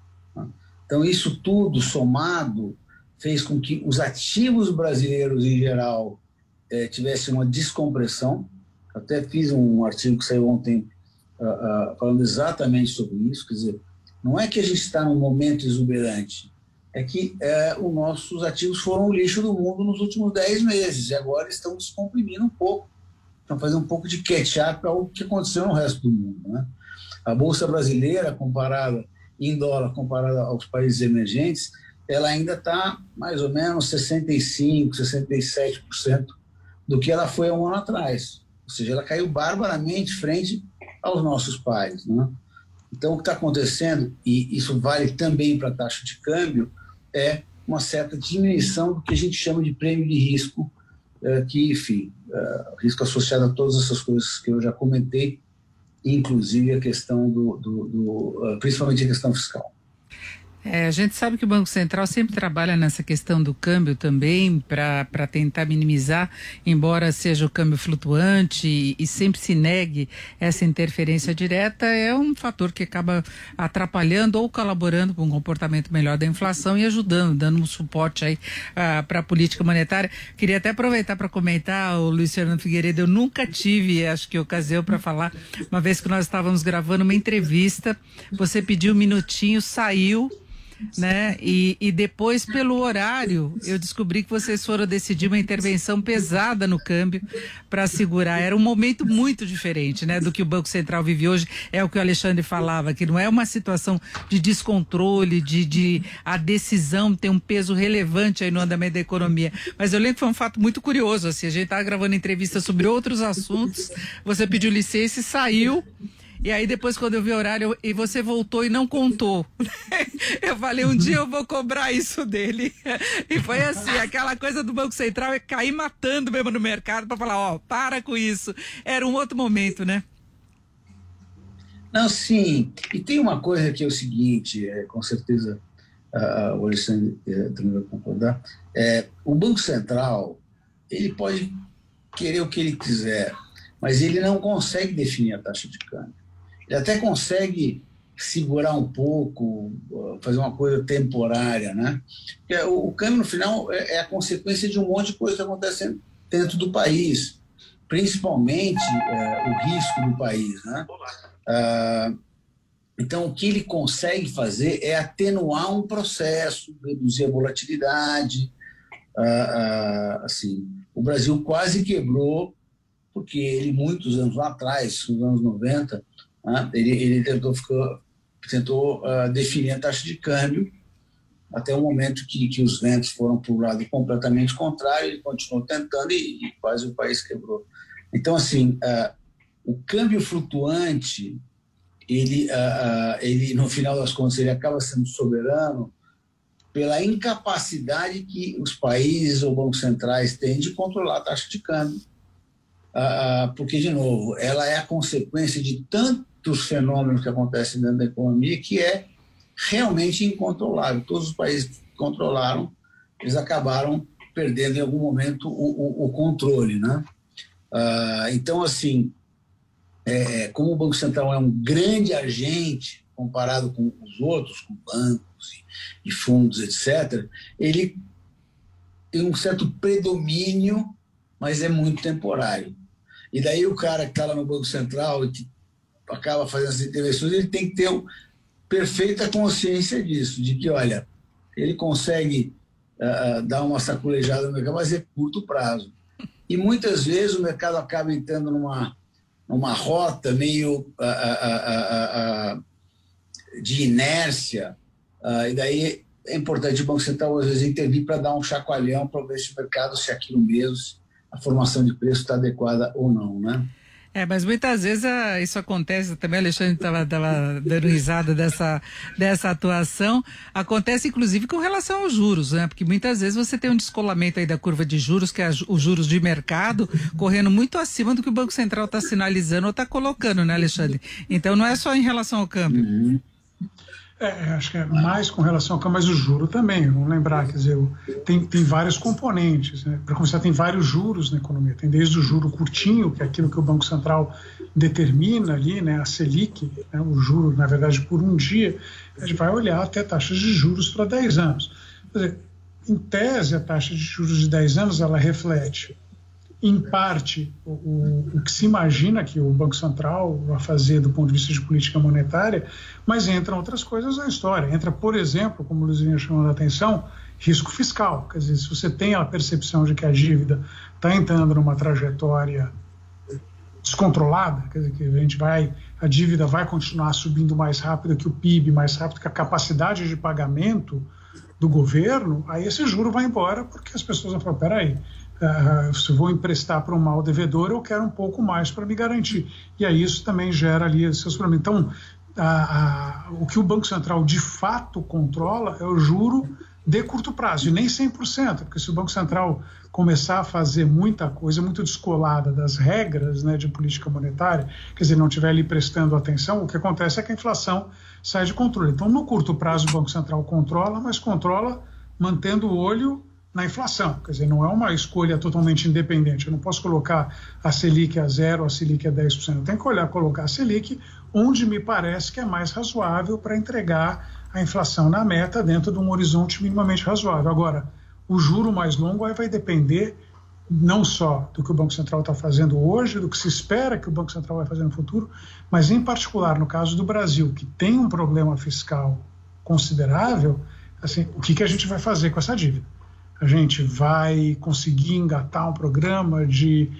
Então, isso tudo somado fez com que os ativos brasileiros, em geral, eh, tivessem uma descompressão. Até fiz um artigo que saiu ontem uh, uh, falando exatamente sobre isso. Quer dizer, não é que a gente está num momento exuberante, é que é, os nossos ativos foram o lixo do mundo nos últimos dez meses e agora estão descomprimindo um pouco, estão fazendo um pouco de catch-up ao que aconteceu no resto do mundo, né? A Bolsa Brasileira, comparada em dólar, comparada aos países emergentes, ela ainda está mais ou menos sessenta e cinco por cento, sessenta e sete por cento do que ela foi há um ano atrás. Ou seja, ela caiu barbaramente frente aos nossos pares, né? Então, o que está acontecendo, e isso vale também para a taxa de câmbio, é uma certa diminuição do que a gente chama de prêmio de risco, é, que, enfim, é, risco associado a todas essas coisas que eu já comentei, inclusive a questão do, do, do principalmente a questão fiscal. É, a gente sabe que o Banco Central sempre trabalha nessa questão do câmbio também para tentar minimizar, embora seja o câmbio flutuante e, e sempre se negue essa interferência direta, é um fator que acaba atrapalhando ou colaborando com um comportamento melhor da inflação e ajudando, dando um suporte aí uh, para a política monetária. Queria até aproveitar para comentar, o Luiz Fernando Figueiredo, eu nunca tive, acho que ocasião para falar, uma vez que nós estávamos gravando uma entrevista, você pediu um minutinho, saiu, né? E, e depois, pelo horário, eu descobri que vocês foram decidir uma intervenção pesada no câmbio para segurar. Era um momento muito diferente, né, do que o Banco Central vive hoje. É o que o Alexandre falava, que não é uma situação de descontrole, de, de a decisão ter um peso relevante aí no andamento da economia. Mas eu lembro que foi um fato muito curioso, assim, a gente estava gravando entrevista sobre outros assuntos, você pediu licença e saiu. E aí depois, quando eu vi o horário, e você voltou e não contou. Eu falei, um dia eu vou cobrar isso dele. E foi assim, aquela coisa do Banco Central é cair matando mesmo no mercado para falar, ó, para com isso. Era um outro momento, né? Não, sim. E tem uma coisa que é o seguinte, é, com certeza uh, o Alexandre uh, também vai concordar, é, o Banco Central, ele pode querer o que ele quiser, mas ele não consegue definir a taxa de câmbio. Ele até consegue segurar um pouco, fazer uma coisa temporária, né? Porque o, o câmbio, no final, é, é a consequência de um monte de coisa que está acontecendo dentro do país, principalmente é, o risco do país, né? Ah, então, o que ele consegue fazer é atenuar um processo, reduzir a volatilidade. Ah, ah, assim, o Brasil quase quebrou, porque ele, muitos anos lá atrás, nos anos noventa, né, ele, ele tentou, ficar, tentou uh, definir a taxa de câmbio, até o momento que, que os ventos foram para o lado completamente contrário, ele continuou tentando e, e quase o país quebrou. Então, assim, uh, o câmbio flutuante, ele, uh, uh, ele, no final das contas, ele acaba sendo soberano pela incapacidade que os países ou bancos centrais têm de controlar a taxa de câmbio. Uh, porque, de novo, ela é a consequência de tantos fenômenos que acontecem dentro da economia que é realmente incontrolável. Todos os países que controlaram, eles acabaram perdendo em algum momento o, o, o controle, né? Uh, então, assim, é, como o Banco Central é um grande agente comparado com os outros, com bancos e, e fundos, etcétera, ele tem um certo predomínio, mas é muito temporário. E daí o cara que está lá no Banco Central e que acaba fazendo essas intervenções, ele tem que ter um, perfeita consciência disso, de que, olha, ele consegue uh, dar uma sacolejada no mercado, mas é curto prazo. E muitas vezes o mercado acaba entrando numa, numa rota meio uh, uh, uh, uh, uh, de inércia, uh, e daí é importante o Banco Central, às vezes, intervir para dar um chacoalhão para ver se o mercado, se aquilo mesmo, a formação de preço está adequada ou não, né? É, mas muitas vezes a, isso acontece, também o Alexandre estava dando risada dessa, dessa atuação, acontece inclusive com relação aos juros, né? Porque muitas vezes você tem um descolamento aí da curva de juros, que é os juros de mercado, correndo muito acima do que o Banco Central está sinalizando ou está colocando, né, Alexandre? Então não é só em relação ao câmbio. Uhum. É, acho que é mais com relação ao câmbio, mas o juro também, vamos lembrar, quer dizer, tem, tem vários componentes, né? Para começar, tem vários juros na economia, tem desde o juro curtinho, que é aquilo que o Banco Central determina ali, né, a Selic, né, o juro, na verdade, por um dia, a gente vai olhar até taxas de juros para dez anos. Quer dizer, em tese, a taxa de juros de dez anos, ela reflete, em parte, o, o, o que se imagina que o Banco Central vai fazer do ponto de vista de política monetária, mas entram outras coisas na história. Entra, por exemplo, como o Luiz vinha chamando a atenção, risco fiscal. Quer dizer, se você tem a percepção de que a dívida está entrando numa trajetória descontrolada, quer dizer, que a gente vai, a dívida vai continuar subindo mais rápido que o P I B, mais rápido que a capacidade de pagamento do governo, aí esse juro vai embora, porque as pessoas vão falar, peraí, Uh, se vou emprestar para um mal devedor, eu quero um pouco mais para me garantir. E aí isso também gera ali seus problemas. Então, a, a, o que o Banco Central de fato controla é o juro de curto prazo, e nem cem por cento, porque se o Banco Central começar a fazer muita coisa muito descolada das regras, né, de política monetária, quer dizer, não estiver ali prestando atenção, o que acontece é que a inflação sai de controle. Então, no curto prazo, o Banco Central controla, mas controla mantendo o olho na inflação, quer dizer, não é uma escolha totalmente independente. Eu não posso colocar a Selic a zero, a Selic a dez por cento. Eu tenho que olhar, colocar a Selic onde me parece que é mais razoável para entregar a inflação na meta dentro de um horizonte minimamente razoável. Agora, o juro mais longo aí vai depender não só do que o Banco Central está fazendo hoje, do que se espera que o Banco Central vai fazer no futuro, mas em particular no caso do Brasil, que tem um problema fiscal considerável, assim, o que, que a gente vai fazer com essa dívida? A gente vai conseguir engatar um programa de,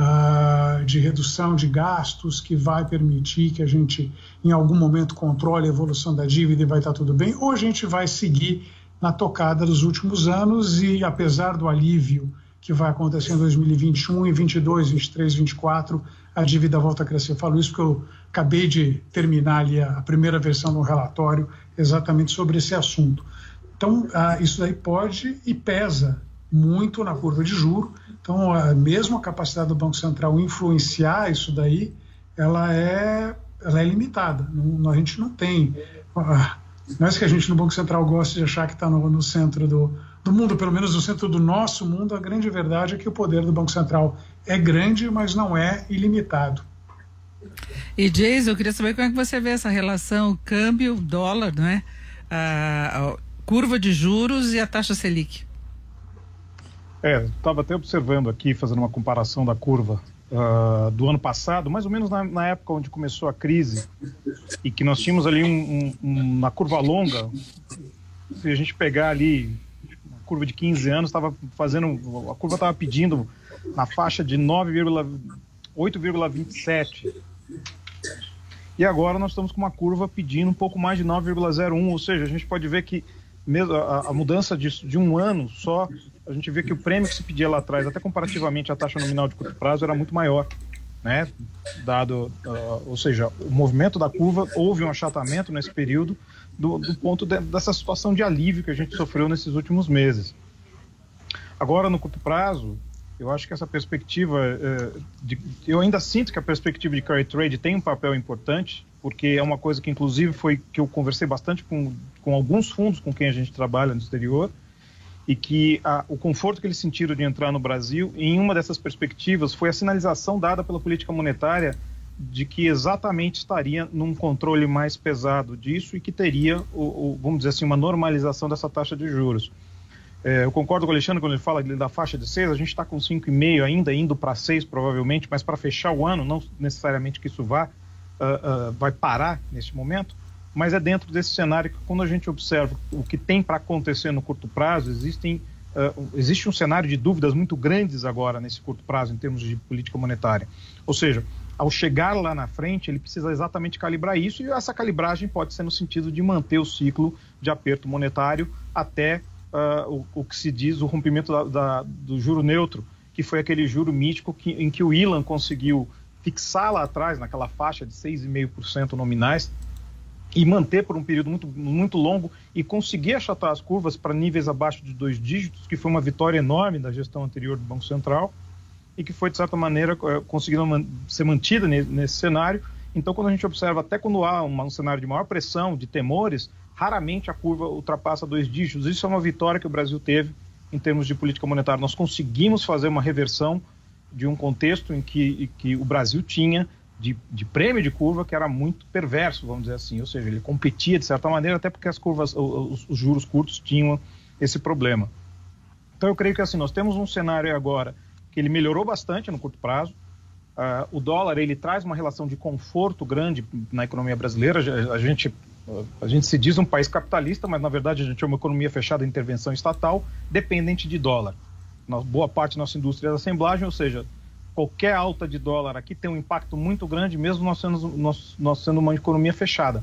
uh, de redução de gastos que vai permitir que a gente, em algum momento, controle a evolução da dívida e vai estar tudo bem? Ou a gente vai seguir na tocada dos últimos anos e, apesar do alívio que vai acontecer em dois mil e vinte e um, em vinte e dois, vinte e três, vinte e quatro, a dívida volta a crescer? Eu falo isso porque eu acabei de terminar ali a, a primeira versão do relatório exatamente sobre esse assunto. Então, ah, isso daí pode e pesa muito na curva de juros. Então, ah, mesmo a capacidade do Banco Central influenciar isso daí, ela é, ela é limitada. Não, a gente não tem... Ah, não é que a gente no Banco Central gosta de achar que está no, no centro do, do mundo, pelo menos no centro do nosso mundo. A grande verdade é que o poder do Banco Central é grande, mas não é ilimitado. E Jason, eu queria saber como é que você vê essa relação câmbio-dólar, não é? A, a curva de juros e a taxa Selic. É, estava até observando aqui, fazendo uma comparação da curva uh, do ano passado, mais ou menos na, na época onde começou a crise, e que nós tínhamos ali um, um, um, na curva longa, se a gente pegar ali uma curva de quinze anos, estava fazendo, a curva estava pedindo na faixa de oito vírgula vinte e sete. E agora nós estamos com uma curva pedindo um pouco mais de nove vírgula zero um, ou seja, a gente pode ver que mesmo a, a mudança de, de um ano só, a gente vê que o prêmio que se pedia lá atrás, até comparativamente à taxa nominal de curto prazo, era muito maior, né? Dado, uh, ou seja, o movimento da curva, houve um achatamento nesse período do, do ponto de, dessa situação de alívio que a gente sofreu nesses últimos meses. Agora, no curto prazo, eu acho que essa perspectiva, uh, de, eu ainda sinto que a perspectiva de carry trade tem um papel importante, porque é uma coisa que, inclusive, foi que eu conversei bastante com, com alguns fundos com quem a gente trabalha no exterior, e que a, o conforto que eles sentiram de entrar no Brasil, em uma dessas perspectivas, foi a sinalização dada pela política monetária de que exatamente estaria num controle mais pesado disso e que teria, o, o, vamos dizer assim, uma normalização dessa taxa de juros. É, eu concordo com o Alexandre quando ele fala da faixa de seis, a gente está com cinco vírgula cinco ainda, indo para seis provavelmente, mas para fechar o ano, não necessariamente que isso vá, uh, uh, vai parar neste momento, mas é dentro desse cenário que, quando a gente observa o que tem para acontecer no curto prazo, existem, uh, existe um cenário de dúvidas muito grandes agora nesse curto prazo em termos de política monetária. Ou seja, ao chegar lá na frente, ele precisa exatamente calibrar isso, e essa calibragem pode ser no sentido de manter o ciclo de aperto monetário até uh, o, o que se diz o rompimento da, da, do juro neutro, que foi aquele juro mítico que, em que o Ilan conseguiu fixar lá atrás, naquela faixa de seis vírgula cinco por cento nominais, e manter por um período muito, muito longo e conseguir achatar as curvas para níveis abaixo de dois dígitos, que foi uma vitória enorme da gestão anterior do Banco Central e que foi, de certa maneira, conseguindo ser mantida nesse cenário. Então, quando a gente observa, até quando há um cenário de maior pressão, de temores, raramente a curva ultrapassa dois dígitos. Isso é uma vitória que o Brasil teve em termos de política monetária. Nós conseguimos fazer uma reversão de um contexto em que, em que o Brasil tinha De, de prêmio de curva que era muito perverso, vamos dizer assim, ou seja, ele competia de certa maneira, até porque as curvas, os, os juros curtos tinham esse problema. Então eu creio que assim, nós temos um cenário agora que ele melhorou bastante no curto prazo, uh, o dólar ele traz uma relação de conforto grande na economia brasileira, a, a, gente, a gente se diz um país capitalista, mas na verdade a gente é uma economia fechada em intervenção estatal, dependente de dólar. Na, boa parte da nossa indústria é da assemblagem, ou seja, qualquer alta de dólar aqui tem um impacto muito grande, mesmo nós sendo, nós, nós sendo uma economia fechada.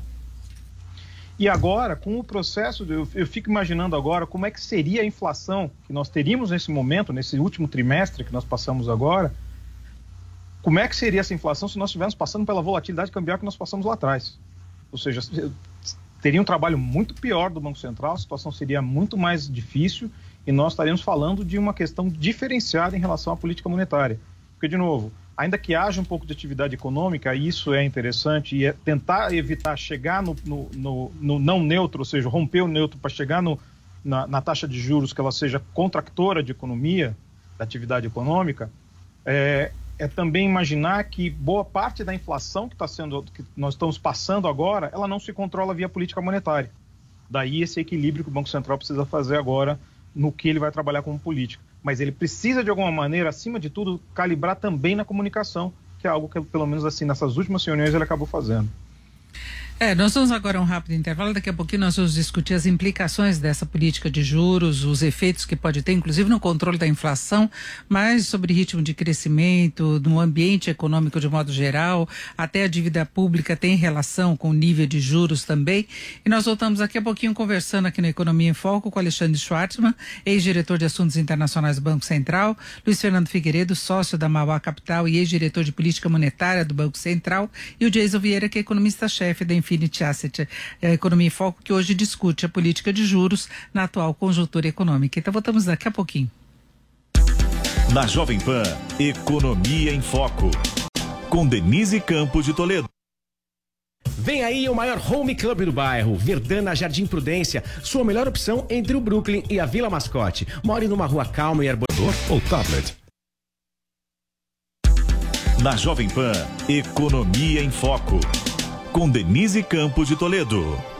E agora, com o processo, de, eu, eu fico imaginando agora como é que seria a inflação que nós teríamos nesse momento, nesse último trimestre que nós passamos agora, como é que seria essa inflação se nós estivéssemos passando pela volatilidade cambial que nós passamos lá atrás. Ou seja, teria um trabalho muito pior do Banco Central, a situação seria muito mais difícil e nós estaríamos falando de uma questão diferenciada em relação à política monetária. Porque, de novo, ainda que haja um pouco de atividade econômica, isso é interessante, e é tentar evitar chegar no, no, no, no não neutro, ou seja, romper o neutro para chegar no, na, na taxa de juros que ela seja contractora de economia, da atividade econômica, é, é também imaginar que boa parte da inflação que, tá sendo, que nós estamos passando agora, ela não se controla via política monetária. Daí esse equilíbrio que o Banco Central precisa fazer agora no que ele vai trabalhar como política. Mas ele precisa, de alguma maneira, acima de tudo, calibrar também na comunicação, que é algo que, pelo menos assim, nessas últimas reuniões ele acabou fazendo. É, nós vamos agora a um rápido intervalo, daqui a pouquinho nós vamos discutir as implicações dessa política de juros, os efeitos que pode ter, inclusive no controle da inflação, mas sobre ritmo de crescimento, no ambiente econômico de modo geral, até a dívida pública tem relação com o nível de juros também, e nós voltamos daqui a pouquinho conversando aqui no Economia em Foco com Alexandre Schwartzman, ex-diretor de Assuntos Internacionais do Banco Central, Luiz Fernando Figueiredo, sócio da Mauá Capital e ex-diretor de Política Monetária do Banco Central, e o Jason Vieira, que é economista-chefe da Infinity Asset, a Economia em Foco, que hoje discute a política de juros na atual conjuntura econômica. Então voltamos daqui a pouquinho. Na Jovem Pan, Economia em Foco, com Denise Campos de Toledo. Vem aí o maior home club do bairro, Verdana Jardim Prudência, sua melhor opção entre o Brooklyn e a Vila Mascote. More numa rua calma e arborizada. Ou tablet. Na Jovem Pan, Economia em Foco, com Denise Campos de Toledo.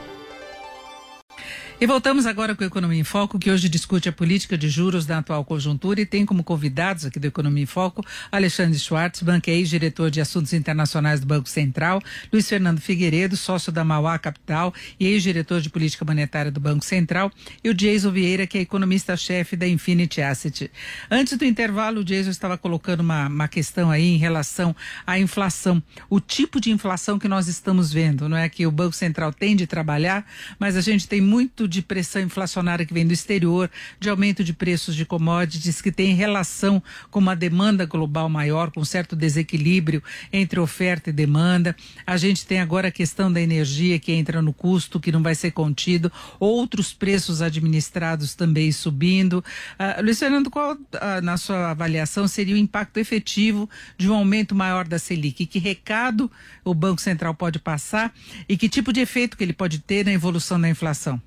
E voltamos agora com o Economia em Foco, que hoje discute a política de juros da atual conjuntura e tem como convidados aqui do Economia em Foco Alexandre Schwartzman, que é ex-diretor de Assuntos Internacionais do Banco Central, Luiz Fernando Figueiredo, sócio da Mauá Capital e ex-diretor de Política Monetária do Banco Central, e o Jason Vieira, que é economista-chefe da Infinity Asset. Antes do intervalo, o Jason estava colocando uma, uma questão aí em relação à inflação, o tipo de inflação que nós estamos vendo, não é que o Banco Central tem de trabalhar, mas a gente tem muito de pressão inflacionária que vem do exterior, de aumento de preços de commodities, que tem relação com uma demanda global maior, com certo desequilíbrio entre oferta e demanda. A gente tem agora a questão da energia que entra no custo, que não vai ser contido, outros preços administrados também subindo. Uh, Luiz Fernando, qual, uh, na sua avaliação, seria o impacto efetivo de um aumento maior da Selic? Que recado o Banco Central pode passar e que tipo de efeito que ele pode ter na evolução da inflação?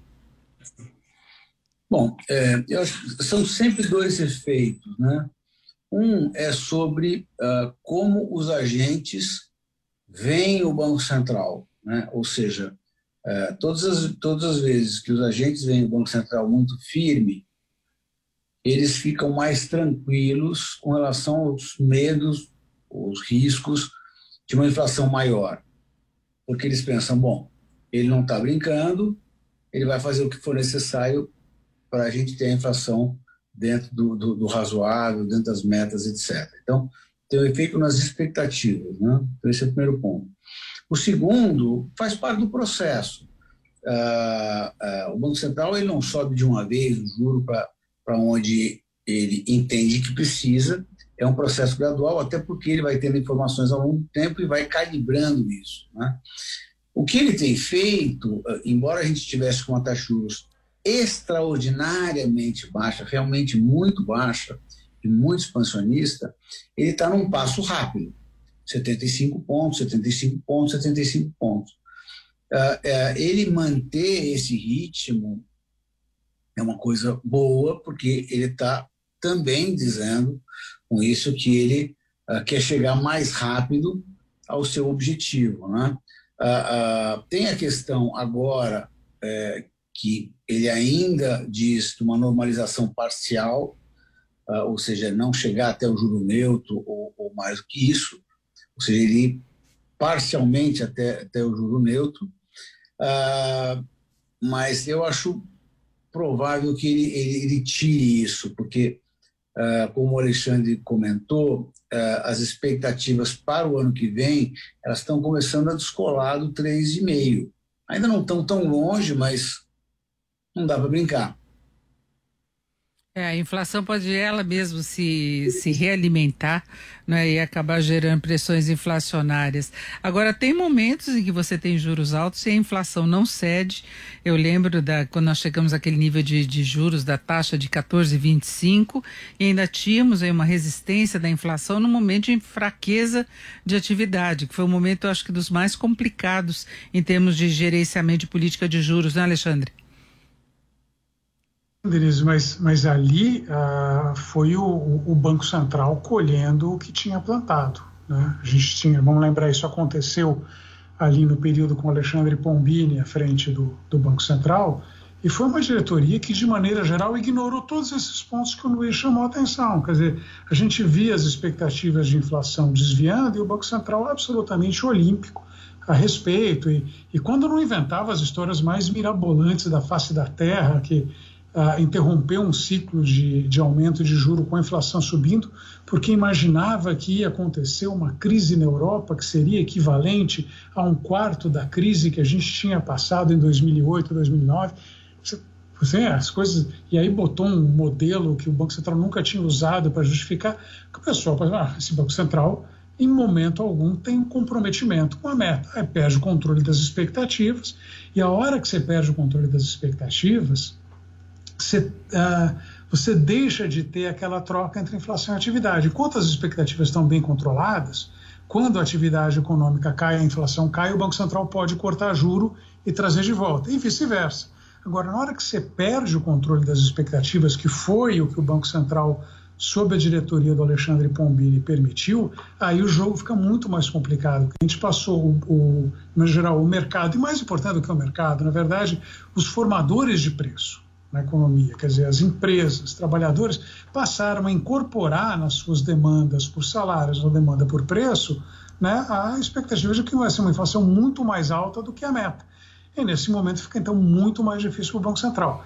Bom, é, eu acho que são sempre dois efeitos, né? Um é sobre uh, como os agentes veem o Banco Central, né? Ou seja, uh, todas, as, todas as vezes que os agentes veem o Banco Central muito firme, eles ficam mais tranquilos com relação aos medos, os riscos de uma inflação maior. Porque eles pensam, bom, ele não está brincando, ele vai fazer o que for necessário para a gente ter a inflação dentro do, do, do razoável, dentro das metas, etcétera. Então, tem um efeito nas expectativas, né? Então, esse é o primeiro ponto. O segundo faz parte do processo. Ah, ah, o Banco Central ele não sobe de uma vez o juro para onde ele entende que precisa. É um processo gradual, até porque ele vai tendo informações ao longo do tempo e vai calibrando isso, né? O que ele tem feito, embora a gente estivesse com uma taxa de juros extraordinariamente baixa, realmente muito baixa e muito expansionista, ele está num passo rápido, setenta e cinco pontos, setenta e cinco pontos, setenta e cinco pontos. Uh, uh, ele manter esse ritmo é uma coisa boa, porque ele está também dizendo com isso que ele uh, quer chegar mais rápido ao seu objetivo, né? Uh, uh, tem a questão agora uh, que ele ainda diz de uma normalização parcial, uh, ou seja, não chegar até o juro neutro ou, ou mais do que isso, ou seja, ele ir parcialmente até, até o juro neutro, uh, mas eu acho provável que ele, ele, ele tire isso, porque, uh, como o Alexandre comentou, uh, as expectativas para o ano que vem, elas estão começando a descolar do três vírgula cinco. Ainda não estão tão longe, mas não dá para brincar. É, a inflação pode ela mesmo se, se realimentar, né, e acabar gerando pressões inflacionárias. Agora, tem momentos em que você tem juros altos e a inflação não cede. Eu lembro da, quando nós chegamos àquele nível de, de juros da taxa de quatorze vírgula vinte e cinco e ainda tínhamos aí uma resistência da inflação no momento de fraqueza de atividade, que foi um momento, eu acho que, dos mais complicados em termos de gerenciamento de política de juros, né, Alexandre? Denise, mas, mas ali ah, foi o, o Banco Central colhendo o que tinha plantado, né? A gente tinha, vamos lembrar, isso aconteceu ali no período com Alexandre Pombini à frente do, do Banco Central, e foi uma diretoria que, de maneira geral, ignorou todos esses pontos que o Luiz chamou a atenção. Quer dizer, a gente via as expectativas de inflação desviando e o Banco Central absolutamente olímpico a respeito, e, e quando não inventava as histórias mais mirabolantes da face da terra, que Uh, interrompeu um ciclo de, de aumento de juro com a inflação subindo, porque imaginava que ia acontecer uma crise na Europa que seria equivalente a um quarto da crise que a gente tinha passado em dois mil e oito, dois mil e nove. Você, você, as coisas, e aí botou um modelo que o Banco Central nunca tinha usado para justificar, que o pessoal, ah, esse Banco Central, em momento algum, tem um comprometimento com a meta. Aí perde o controle das expectativas, e a hora que você perde o controle das expectativas, Você, uh, você deixa de ter aquela troca entre inflação e atividade. Enquanto as expectativas estão bem controladas, quando a atividade econômica cai, a inflação cai, o Banco Central pode cortar juro e trazer de volta, e vice-versa. Agora, na hora que você perde o controle das expectativas, que foi o que o Banco Central sob a diretoria do Alexandre Pombini, permitiu, aí o jogo fica muito mais complicado. A gente passou, o, o, no geral, o mercado, e mais importante do que o mercado, na verdade, os formadores de preço na economia, quer dizer, as empresas, trabalhadores, passaram a incorporar nas suas demandas por salários ou demanda por preço, né, a expectativa de que vai ser uma inflação muito mais alta do que a meta. E nesse momento fica, então, muito mais difícil para o Banco Central.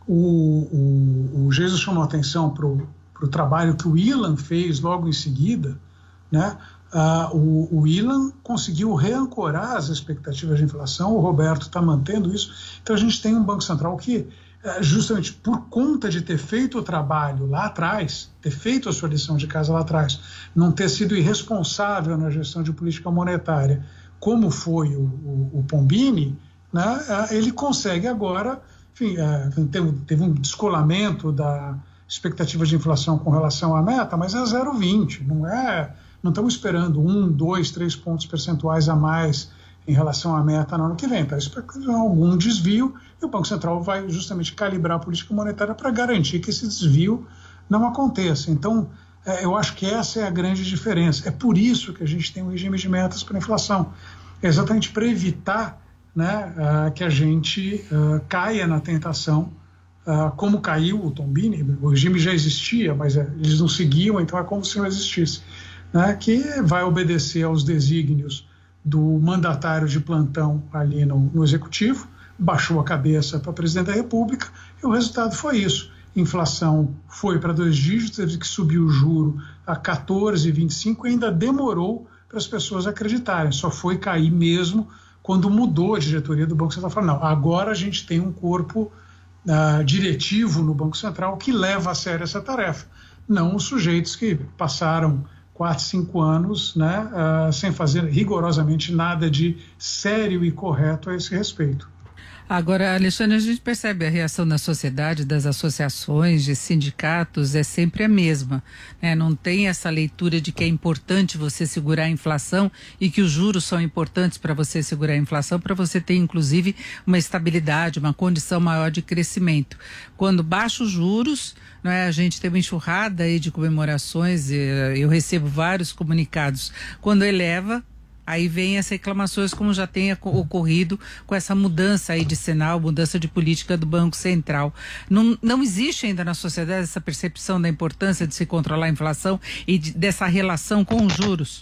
O, o, o Jesus chamou atenção para o trabalho que o Ilan fez logo em seguida, né? Uh, o, o Ilan conseguiu reancorar as expectativas de inflação, o Roberto está mantendo isso, então a gente tem um Banco Central que, uh, justamente por conta de ter feito o trabalho lá atrás, ter feito a sua lição de casa lá atrás, não ter sido irresponsável na gestão de política monetária, como foi o, o, o Pombini, né? Uh, ele consegue agora, enfim, uh, teve, teve um descolamento da expectativa de inflação com relação à meta, mas é zero vírgula vinte, não é, não estamos esperando um, dois, três pontos percentuais a mais em relação à meta no ano que vem, está esperando algum desvio e o Banco Central vai justamente calibrar a política monetária para garantir que esse desvio não aconteça. Então, é, eu acho que essa é a grande diferença, é por isso que a gente tem um regime de metas para a inflação, é exatamente para evitar, né, uh, que a gente uh, caia na tentação. Uh, como caiu o Pombini, o regime já existia, mas uh, eles não seguiam, então é como se não existisse, né, que vai obedecer aos desígnios do mandatário de plantão ali no, no Executivo, baixou a cabeça para o presidente da República e o resultado foi isso. Inflação foi para dois dígitos, teve que subir o juro a quatorze vírgula vinte e cinco e ainda demorou para as pessoas acreditarem, só foi cair mesmo quando mudou a diretoria do Banco Central. Falou, não, agora a gente tem um corpo Uh, diretivo no Banco Central que leva a sério essa tarefa, não os sujeitos que passaram quatro, cinco anos, né, uh, sem fazer rigorosamente nada de sério e correto a esse respeito. Agora, Alexandre, a gente percebe a reação da sociedade, das associações, de sindicatos, é sempre a mesma, né? Não tem essa leitura de que é importante você segurar a inflação e que os juros são importantes para você segurar a inflação, para você ter, inclusive, uma estabilidade, uma condição maior de crescimento. Quando baixa os juros, não é, a gente tem uma enxurrada aí de comemorações, eu recebo vários comunicados. Quando eleva, aí vem as reclamações, como já tem ocorrido com essa mudança aí de sinal, mudança de política do Banco Central. Não, não existe ainda na sociedade essa percepção da importância de se controlar a inflação e de, dessa relação com os juros?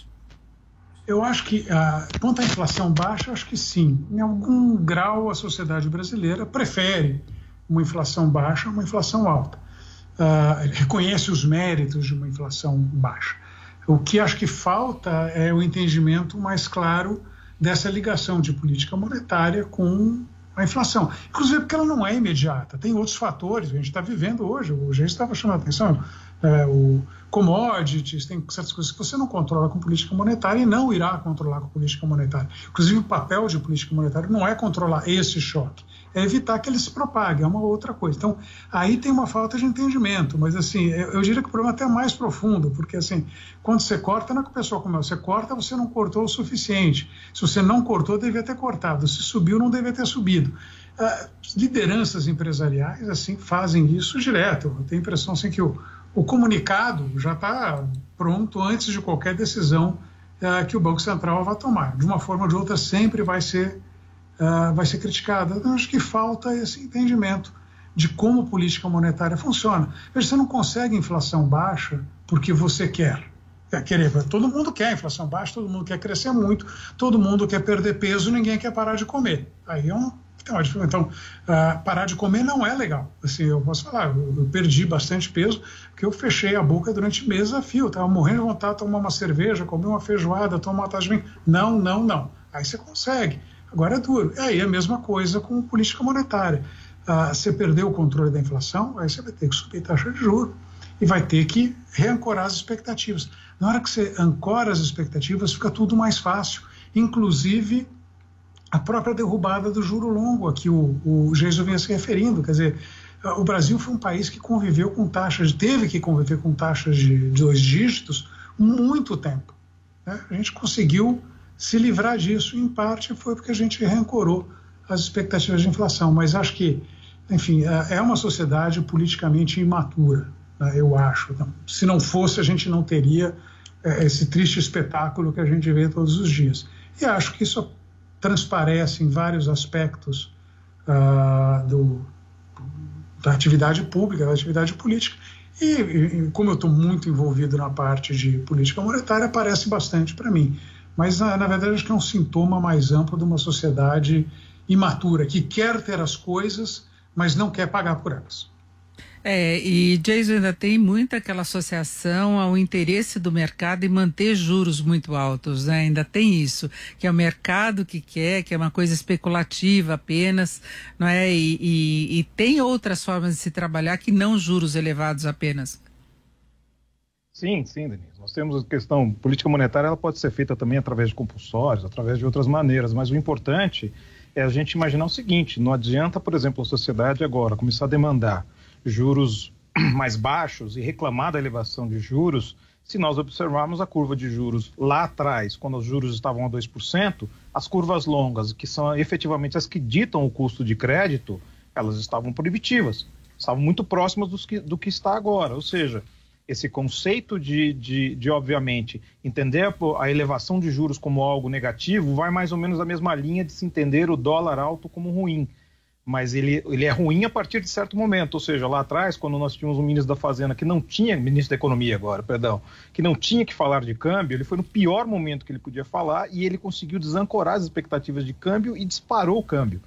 Eu acho que, ah, quanto à inflação baixa, acho que sim. Em algum grau, a sociedade brasileira prefere uma inflação baixa a uma inflação alta. Ah, reconhece os méritos de uma inflação baixa. O que acho que falta é o entendimento mais claro dessa ligação de política monetária com a inflação. Inclusive porque ela não é imediata, tem outros fatores, a gente está vivendo hoje, o Gê estava chamando a atenção, é, o commodities, tem certas coisas que você não controla com política monetária e não irá controlar com política monetária. Inclusive o papel de política monetária não é controlar esse choque, é evitar que ele se propague, é uma outra coisa. Então, aí tem uma falta de entendimento, mas assim, eu, eu diria que o problema é até mais profundo, porque assim, quando você corta, não é que o pessoal comeu, você corta, você não cortou o suficiente. Se você não cortou, devia ter cortado. Se subiu, não devia ter subido. Ah, lideranças empresariais, assim, fazem isso direto. Eu tenho a impressão, assim, que o, o comunicado já está pronto antes de qualquer decisão ah, que o Banco Central vai tomar. De uma forma ou de outra, sempre vai ser Uh, vai ser criticada. Eu acho que falta esse entendimento de como a política monetária funciona. Veja, você não consegue inflação baixa porque você quer. quer querer, todo mundo quer inflação baixa, todo mundo quer crescer muito, todo mundo quer perder peso, ninguém quer parar de comer. Aí é um, então, uh, parar de comer não é legal. Assim, eu posso falar, eu, eu perdi bastante peso porque eu fechei a boca durante meses a fio, estava morrendo de vontade de tomar uma cerveja, comer uma feijoada, tomar uma taça de vinho. Não, não, não. Aí você consegue. Agora é duro. E aí é a mesma coisa com política monetária. Ah, você perdeu o controle da inflação, aí você vai ter que subir taxa de juros e vai ter que reancorar as expectativas. Na hora que você ancora as expectativas, fica tudo mais fácil, inclusive a própria derrubada do juro longo, a que o, o Jesus vinha se referindo. Quer dizer, o Brasil foi um país que conviveu com taxas, teve que conviver com taxas de, de dois dígitos muito tempo, né? A gente conseguiu se livrar disso, em parte foi porque a gente reancorou as expectativas de inflação, mas acho que, enfim, é uma sociedade politicamente imatura, né, eu acho. Então, se não fosse, a gente não teria é, esse triste espetáculo que a gente vê todos os dias. E acho que isso transparece em vários aspectos uh, do, da atividade pública, da atividade política. E, e como eu estou muito envolvido na parte de política monetária, aparece bastante para mim. Mas, na, na verdade, acho que é um sintoma mais amplo de uma sociedade imatura, que quer ter as coisas, mas não quer pagar por elas. É, e Jason, ainda tem muita aquela associação ao interesse do mercado em manter juros muito altos, né? Ainda tem isso, que é o mercado que quer, que é uma coisa especulativa apenas, não é? E, e, e tem outras formas de se trabalhar que não juros elevados apenas. Sim, sim, Denise. Nós temos a questão política monetária, ela pode ser feita também através de compulsórios, através de outras maneiras, mas o importante é a gente imaginar o seguinte: não adianta, por exemplo, a sociedade agora começar a demandar juros mais baixos e reclamar da elevação de juros, se nós observarmos a curva de juros lá atrás, quando os juros estavam a dois por cento, as curvas longas, que são efetivamente as que ditam o custo de crédito, elas estavam proibitivas, estavam muito próximas do que, do que está agora. Ou seja, esse conceito de, de, de obviamente, entender a, a elevação de juros como algo negativo vai mais ou menos na mesma linha de se entender o dólar alto como ruim. Mas ele, ele é ruim a partir de certo momento, ou seja, lá atrás, quando nós tínhamos um ministro da Fazenda que não tinha, ministro da Economia agora, perdão, que não tinha que falar de câmbio, ele foi no pior momento que ele podia falar e ele conseguiu desancorar as expectativas de câmbio e disparou o câmbio.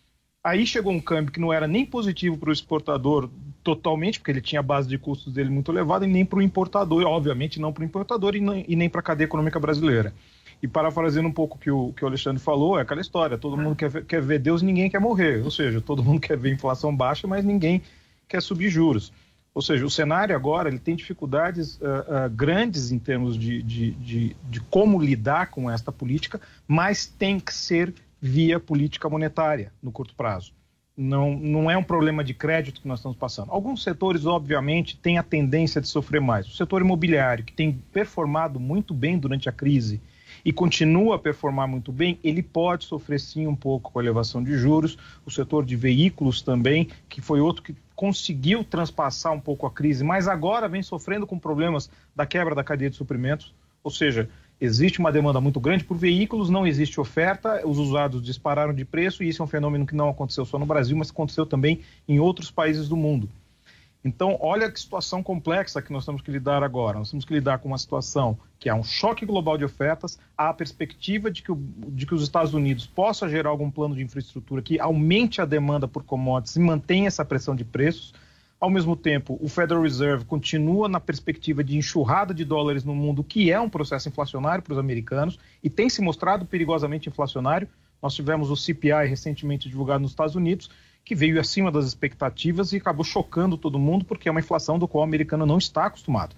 Aí chegou um câmbio que não era nem positivo para o exportador totalmente, porque ele tinha a base de custos dele muito elevada, e nem para o importador, obviamente não para o importador e, nem, e nem para a cadeia econômica brasileira. E parafraseando um pouco o que o que o Alexandre falou, é aquela história, todo mundo quer ver, quer ver Deus, ninguém quer morrer. Ou seja, todo mundo quer ver inflação baixa, mas ninguém quer subir juros. Ou seja, o cenário agora ele tem dificuldades uh, uh, grandes em termos de, de, de, de como lidar com esta política, mas tem que ser via política monetária no curto prazo. Não, não é um problema de crédito que nós estamos passando. Alguns setores, obviamente, têm a tendência de sofrer mais. O setor imobiliário, que tem performado muito bem durante a crise, e continua a performar muito bem, ele pode sofrer sim um pouco com a elevação de juros. O setor de veículos também, que foi outro que conseguiu transpassar um pouco a crise, mas agora vem sofrendo com problemas da quebra da cadeia de suprimentos, ou seja, existe uma demanda muito grande por veículos, não existe oferta, os usados dispararam de preço e isso é um fenômeno que não aconteceu só no Brasil, mas aconteceu também em outros países do mundo. Então, olha que situação complexa que nós temos que lidar agora. Nós temos que lidar com uma situação que há um choque global de ofertas, há a perspectiva de que, o, de que os Estados Unidos possa gerar algum plano de infraestrutura que aumente a demanda por commodities e mantenha essa pressão de preços. Ao mesmo tempo, o Federal Reserve continua na perspectiva de enxurrada de dólares no mundo, que é um processo inflacionário para os americanos e tem se mostrado perigosamente inflacionário. Nós tivemos o C P I recentemente divulgado nos Estados Unidos, que veio acima das expectativas e acabou chocando todo mundo, porque é uma inflação do qual o americano não está acostumado.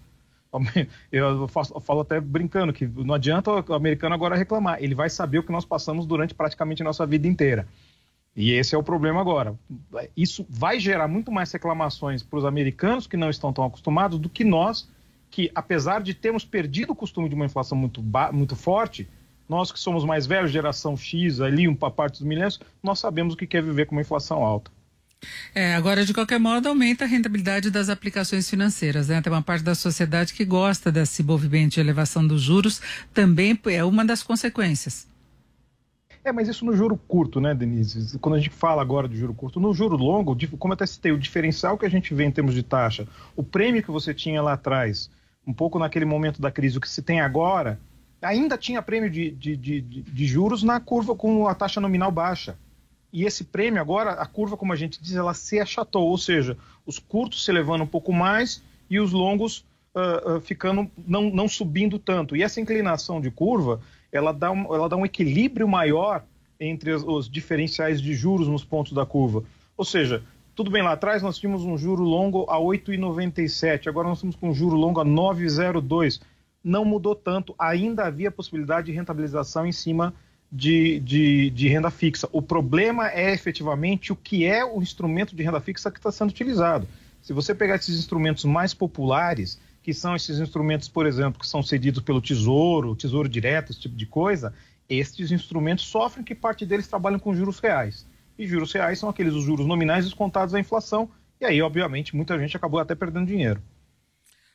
Eu falo até brincando que não adianta o americano agora reclamar, ele vai saber o que nós passamos durante praticamente a nossa vida inteira. E esse é o problema agora. Isso vai gerar muito mais reclamações para os americanos que não estão tão acostumados do que nós, que apesar de termos perdido o costume de uma inflação muito, muito forte, nós que somos mais velhos, geração X, ali, uma parte dos milênios, nós sabemos o que quer viver com uma inflação alta. É, agora, de qualquer modo, aumenta a rentabilidade das aplicações financeiras, né? Tem uma parte da sociedade que gosta desse movimento de elevação dos juros, também é uma das consequências. É, mas isso no juro curto, né, Denise? Quando a gente fala agora de juro curto, no juro longo, como eu até citei, o diferencial que a gente vê em termos de taxa, o prêmio que você tinha lá atrás, um pouco naquele momento da crise, o que se tem agora, ainda tinha prêmio de, de, de, de juros na curva com a taxa nominal baixa. E esse prêmio agora, a curva, como a gente diz, ela se achatou, ou seja, os curtos se elevando um pouco mais e os longos uh, uh, ficando, não, não subindo tanto. E essa inclinação de curva, ela dá um, ela dá um equilíbrio maior entre os, os diferenciais de juros nos pontos da curva. Ou seja, tudo bem, lá atrás nós tínhamos um juro longo a oito vírgula noventa e sete, agora nós estamos com um juro longo a nove vírgula zero dois. Não mudou tanto, ainda havia possibilidade de rentabilização em cima de, de, de renda fixa. O problema é efetivamente o que é o instrumento de renda fixa que está sendo utilizado. Se você pegar esses instrumentos mais populares, que são esses instrumentos, por exemplo, que são cedidos pelo Tesouro, Tesouro Direto, esse tipo de coisa, estes instrumentos sofrem que parte deles trabalham com juros reais. E juros reais são aqueles os juros nominais descontados da inflação, e aí, obviamente, muita gente acabou até perdendo dinheiro.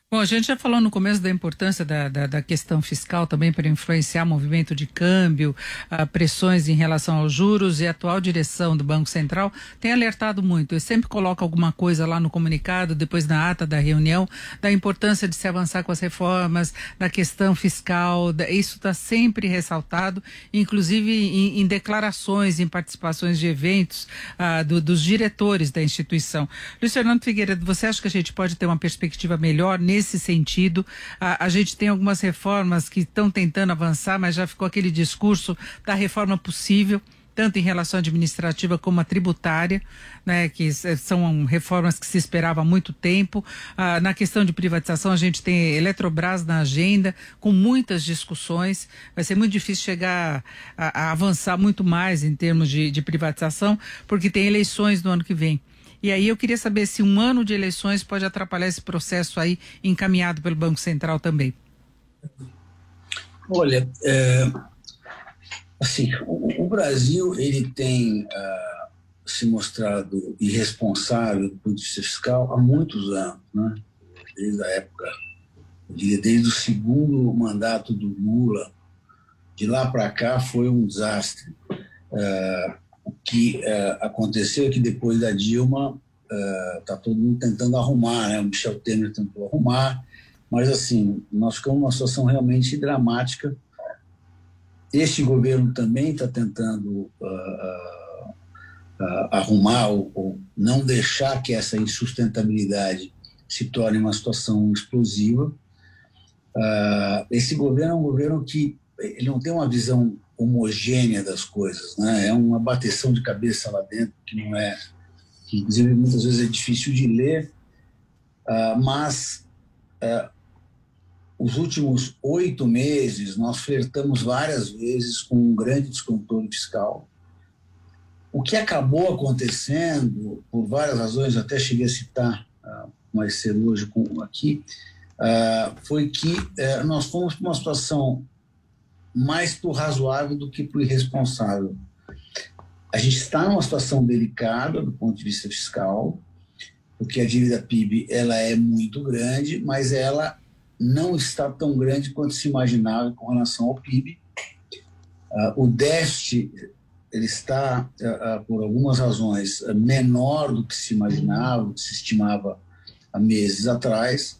Bom, a gente já falou no começo da importância da, da, da questão fiscal também para influenciar movimento de câmbio, uh, pressões em relação aos juros, e a atual direção do Banco Central tem alertado muito. Eu sempre coloco alguma coisa lá no comunicado, depois na ata da reunião, da importância de se avançar com as reformas, da questão fiscal, da, isso está sempre ressaltado, inclusive em, em declarações, em participações de eventos uh, do, dos diretores da instituição. Luiz Fernando Figueiredo, você acha que a gente pode ter uma perspectiva melhor nesse Nesse sentido? A, a gente tem algumas reformas que estão tentando avançar, mas já ficou aquele discurso da reforma possível, tanto em relação administrativa como a tributária, né, que são reformas que se esperava há muito tempo. Ah, na questão de privatização, a gente tem Eletrobras na agenda, com muitas discussões. Vai ser muito difícil chegar a, a avançar muito mais em termos de, de privatização, porque tem eleições no ano que vem. E aí eu queria saber se um ano de eleições pode atrapalhar esse processo aí encaminhado pelo Banco Central também. Olha, é, assim, o, o Brasil ele tem uh, se mostrado irresponsável do ponto de vista fiscal há muitos anos, né? Desde a época, eu diria, desde o segundo mandato do Lula, de lá para cá foi um desastre. Uh, O que uh, aconteceu é que depois da Dilma está uh, todo mundo tentando arrumar, né? O Michel Temer tentou arrumar, mas assim, nós ficamos numa situação realmente dramática. Este governo também está tentando uh, uh, uh, arrumar ou, ou não deixar que essa insustentabilidade se torne uma situação explosiva. Uh, esse governo é um governo que ele não tem uma visão homogênea das coisas, né? É uma bateção de cabeça lá dentro que não é, que inclusive muitas vezes é difícil de ler, uh, mas uh, os últimos oito meses nós flertamos várias vezes com um grande descontrole fiscal. O que acabou acontecendo, por várias razões, eu até cheguei a citar uh, mais cedo hoje com, aqui, uh, foi que uh, nós fomos para uma situação mais para o razoável do que para o irresponsável. A gente está numa situação delicada do ponto de vista fiscal, porque a dívida P I B ela é muito grande, mas ela não está tão grande quanto se imaginava com relação ao P I B. Uh, o déficit ele está, uh, uh, por algumas razões, uh, menor do que se imaginava, do que se estimava há meses atrás.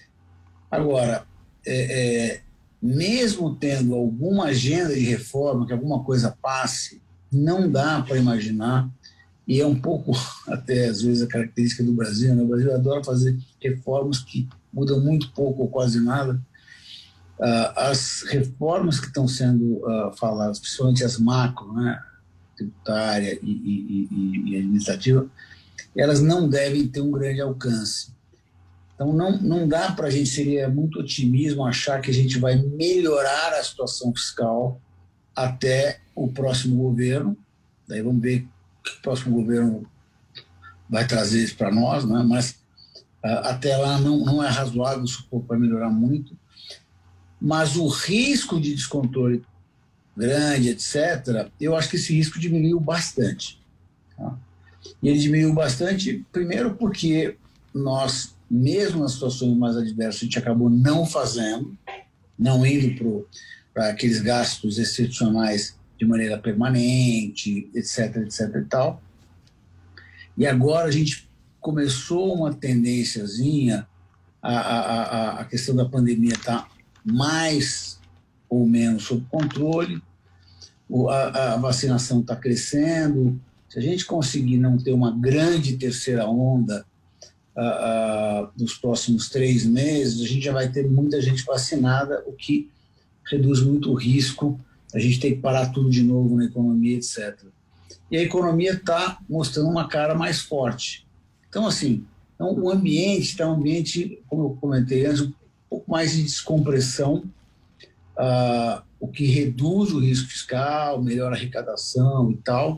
Agora, é, é, mesmo tendo alguma agenda de reforma, que alguma coisa passe, não dá para imaginar, e é um pouco, até às vezes, a característica do Brasil, né? O Brasil adora fazer reformas que mudam muito pouco ou quase nada. Uh, as reformas que estão sendo uh, faladas, principalmente as macro, né? Tributária e, e, e, e administrativa, elas não devem ter um grande alcance. Então, não, não dá para a gente, seria muito otimismo achar que a gente vai melhorar a situação fiscal até o próximo governo. Daí vamos ver o que o próximo governo vai trazer isso para nós, né? Mas uh, até lá não, não é razoável supor para melhorar muito. Mas o risco de descontrole grande, etcétera, eu acho que esse risco diminuiu bastante. Tá? E ele diminuiu bastante, primeiro porque nós, mesmo nas situações mais adversas, a gente acabou não fazendo, não indo para aqueles gastos excepcionais de maneira permanente, etc, etc e tal. E agora a gente começou uma tendênciazinha, a, a, a, a questão da pandemia está mais ou menos sob controle, o, a, a vacinação está crescendo. Se a gente conseguir não ter uma grande terceira onda Uh, uh, nos próximos três meses, a gente já vai ter muita gente vacinada, o que reduz muito o risco, a gente tem que parar tudo de novo na economia, etcétera. E a economia está mostrando uma cara mais forte. Então, assim, então, o ambiente está um ambiente, como eu comentei antes, um pouco mais de descompressão, uh, o que reduz o risco fiscal, melhora a arrecadação e tal.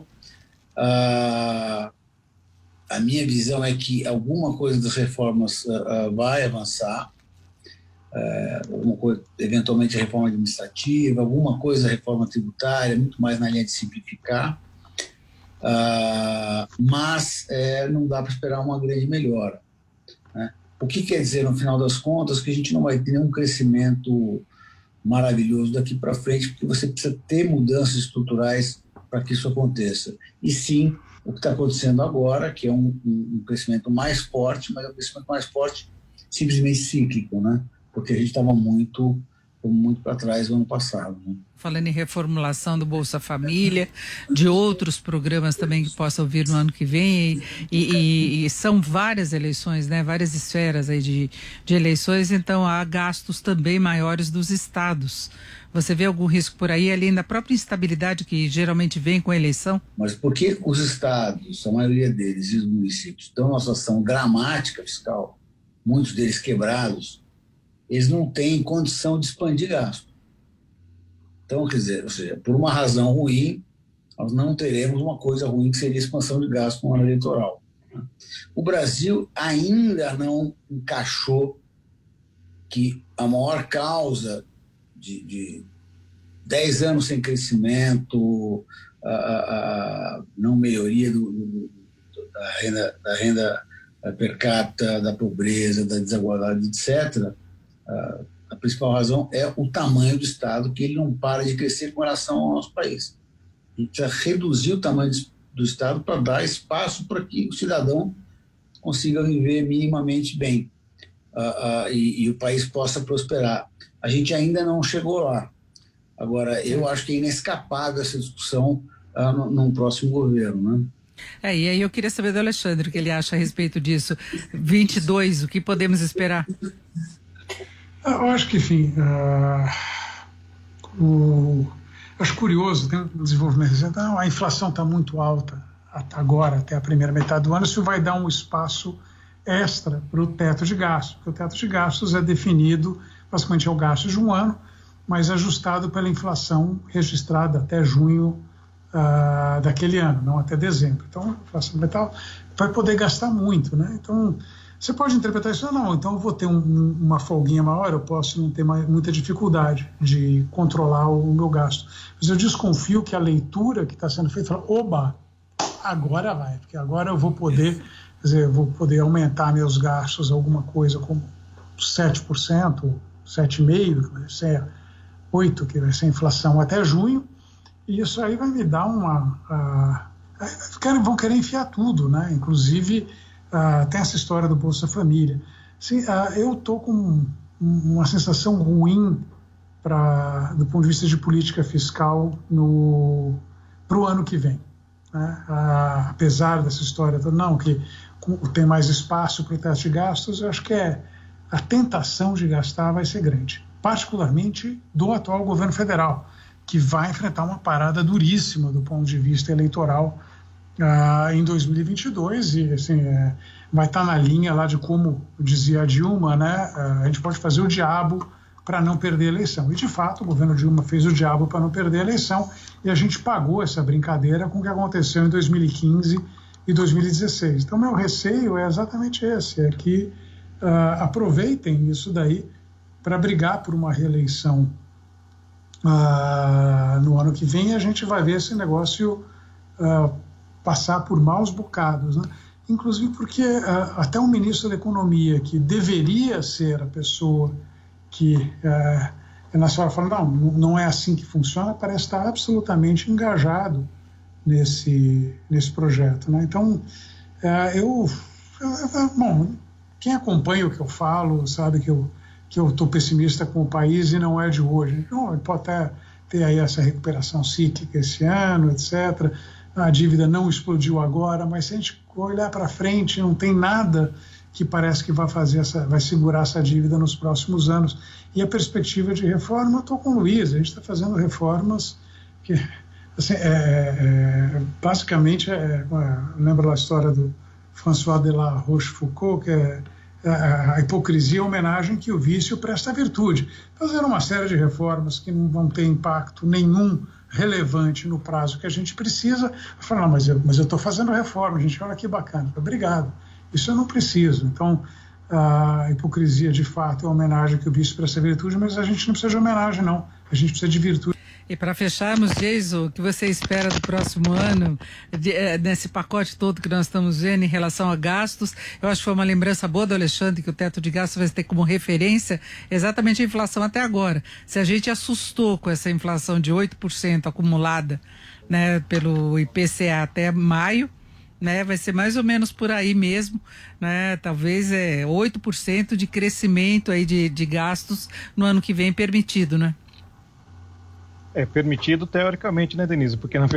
Uh, A minha visão é que alguma coisa das reformas uh, uh, vai avançar, uh, alguma coisa, eventualmente a reforma administrativa, alguma coisa a reforma tributária, muito mais na linha de simplificar, uh, mas uh, não dá para esperar uma grande melhora, né? O que quer dizer, no final das contas, que a gente não vai ter nenhum crescimento maravilhoso daqui para frente, porque você precisa ter mudanças estruturais para que isso aconteça. E sim, o que está acontecendo agora, que é um, um, um crescimento mais forte, mas é um crescimento mais forte simplesmente cíclico, né? Porque a gente estava muito, muito para trás no ano passado, né? Falando em reformulação do Bolsa Família, de outros programas também que possam vir no ano que vem, e, e, e são várias eleições, né? Várias esferas aí de, de eleições, então há gastos também maiores dos estados. Você vê algum risco por aí, além da própria instabilidade que geralmente vem com a eleição? Mas por que os estados, a maioria deles, e os municípios, estão numa situação dramática fiscal, muitos deles quebrados, eles não têm condição de expandir gasto. Então, quer dizer, ou seja, por uma razão ruim, nós não teremos uma coisa ruim que seria a expansão de gasto no ano eleitoral. O Brasil ainda não encaixou que a maior causa de, de dez anos sem crescimento, a, a, a não melhoria do, do, da, renda, da renda per capita, da pobreza, da desigualdade, etcétera, a, a principal razão é o tamanho do Estado, que ele não para de crescer com relação ao nosso país. A gente precisa reduzir o tamanho do Estado para dar espaço para que o cidadão consiga viver minimamente bem uh, uh, e, e o país possa prosperar. A gente ainda não chegou lá. Agora, eu acho que é inescapável essa discussão uh, no, num próximo governo, né? É, e aí eu queria saber do Alexandre o que ele acha a respeito disso. vinte e dois, o que podemos esperar? Eu acho que, enfim, uh, o, acho curioso, tem um desenvolvimento recente, não, a inflação está muito alta até agora, até a primeira metade do ano, isso vai dar um espaço extra para o teto de gastos, porque o teto de gastos é definido, basicamente é o gasto de um ano, mas ajustado pela inflação registrada até junho uh, daquele ano, não até dezembro. Então, a inflação metal vai poder gastar muito, né? Então, você pode interpretar isso, não, então eu vou ter um, uma folguinha maior, eu posso não ter mais, muita dificuldade de controlar o, o meu gasto. Mas eu desconfio que a leitura que está sendo feita, fala, oba, agora vai, porque agora eu vou poder, quer dizer, eu vou poder aumentar meus gastos alguma coisa como sete por cento, sete vírgula cinco por cento, que vai ser oito por cento, que vai ser a inflação até junho, e isso aí vai me dar uma... Uh, vão querer enfiar tudo, né? Inclusive... Uh, tem essa história do Bolsa Família. Sim, uh, eu estou com um, uma sensação ruim pra, do ponto de vista de política fiscal para o ano que vem. Né? Uh, apesar dessa história, não, que com, tem mais espaço para o teto de gastos, eu acho que é, a tentação de gastar vai ser grande, particularmente do atual governo federal, que vai enfrentar uma parada duríssima do ponto de vista eleitoral Uh, em dois mil e vinte e dois, e assim, é, vai estar na linha lá de como dizia a Dilma, né, uh, a gente pode fazer o diabo para não perder a eleição. E, de fato, o governo Dilma fez o diabo para não perder a eleição, e a gente pagou essa brincadeira com o que aconteceu em dois mil e quinze e dois mil e dezesseis. Então, meu receio é exatamente esse, é que uh, aproveitem isso daí para brigar por uma reeleição uh, no ano que vem, e a gente vai ver esse negócio uh, passar por maus bocados, né? Inclusive porque uh, até o ministro da Economia, que deveria ser a pessoa que uh, é nacional, fala, não, não é assim que funciona, parece estar absolutamente engajado nesse, nesse projeto, né? Então, uh, eu, eu, bom, quem acompanha o que eu falo sabe que eu que eu estou pessimista com o país e não é de hoje. Então, pode até ter aí essa recuperação cíclica esse ano, etcétera. A dívida não explodiu agora, mas se a gente olhar para frente, não tem nada que parece que vai fazer essa, vai segurar essa dívida nos próximos anos. E a perspectiva de reforma, eu estou com o Luiz, a gente está fazendo reformas que, assim, é, é, basicamente, é, lembra a história do François de la Rochefoucauld, que é a hipocrisia, a homenagem que o vício presta à virtude. Fazendo uma série de reformas que não vão ter impacto nenhum relevante no prazo que a gente precisa. Eu falo, não, mas eu mas eu estou fazendo reforma, gente, olha que bacana. Obrigado. Isso eu não preciso. Então, a hipocrisia, de fato, é a homenagem que o vício presta à virtude, mas a gente não precisa de homenagem, não. A gente precisa de virtude. E para fecharmos, Jason, o que você espera do próximo ano, de, é, nesse pacote todo que nós estamos vendo em relação a gastos? Eu acho que foi uma lembrança boa do Alexandre, que o teto de gastos vai ter como referência exatamente a inflação até agora. Se a gente assustou com essa inflação de oito por cento acumulada, né, pelo I P C A até maio, né, vai ser mais ou menos por aí mesmo, né, talvez é oito por cento de crescimento aí de, de gastos no ano que vem permitido, né? É permitido teoricamente, né, Denise? Porque na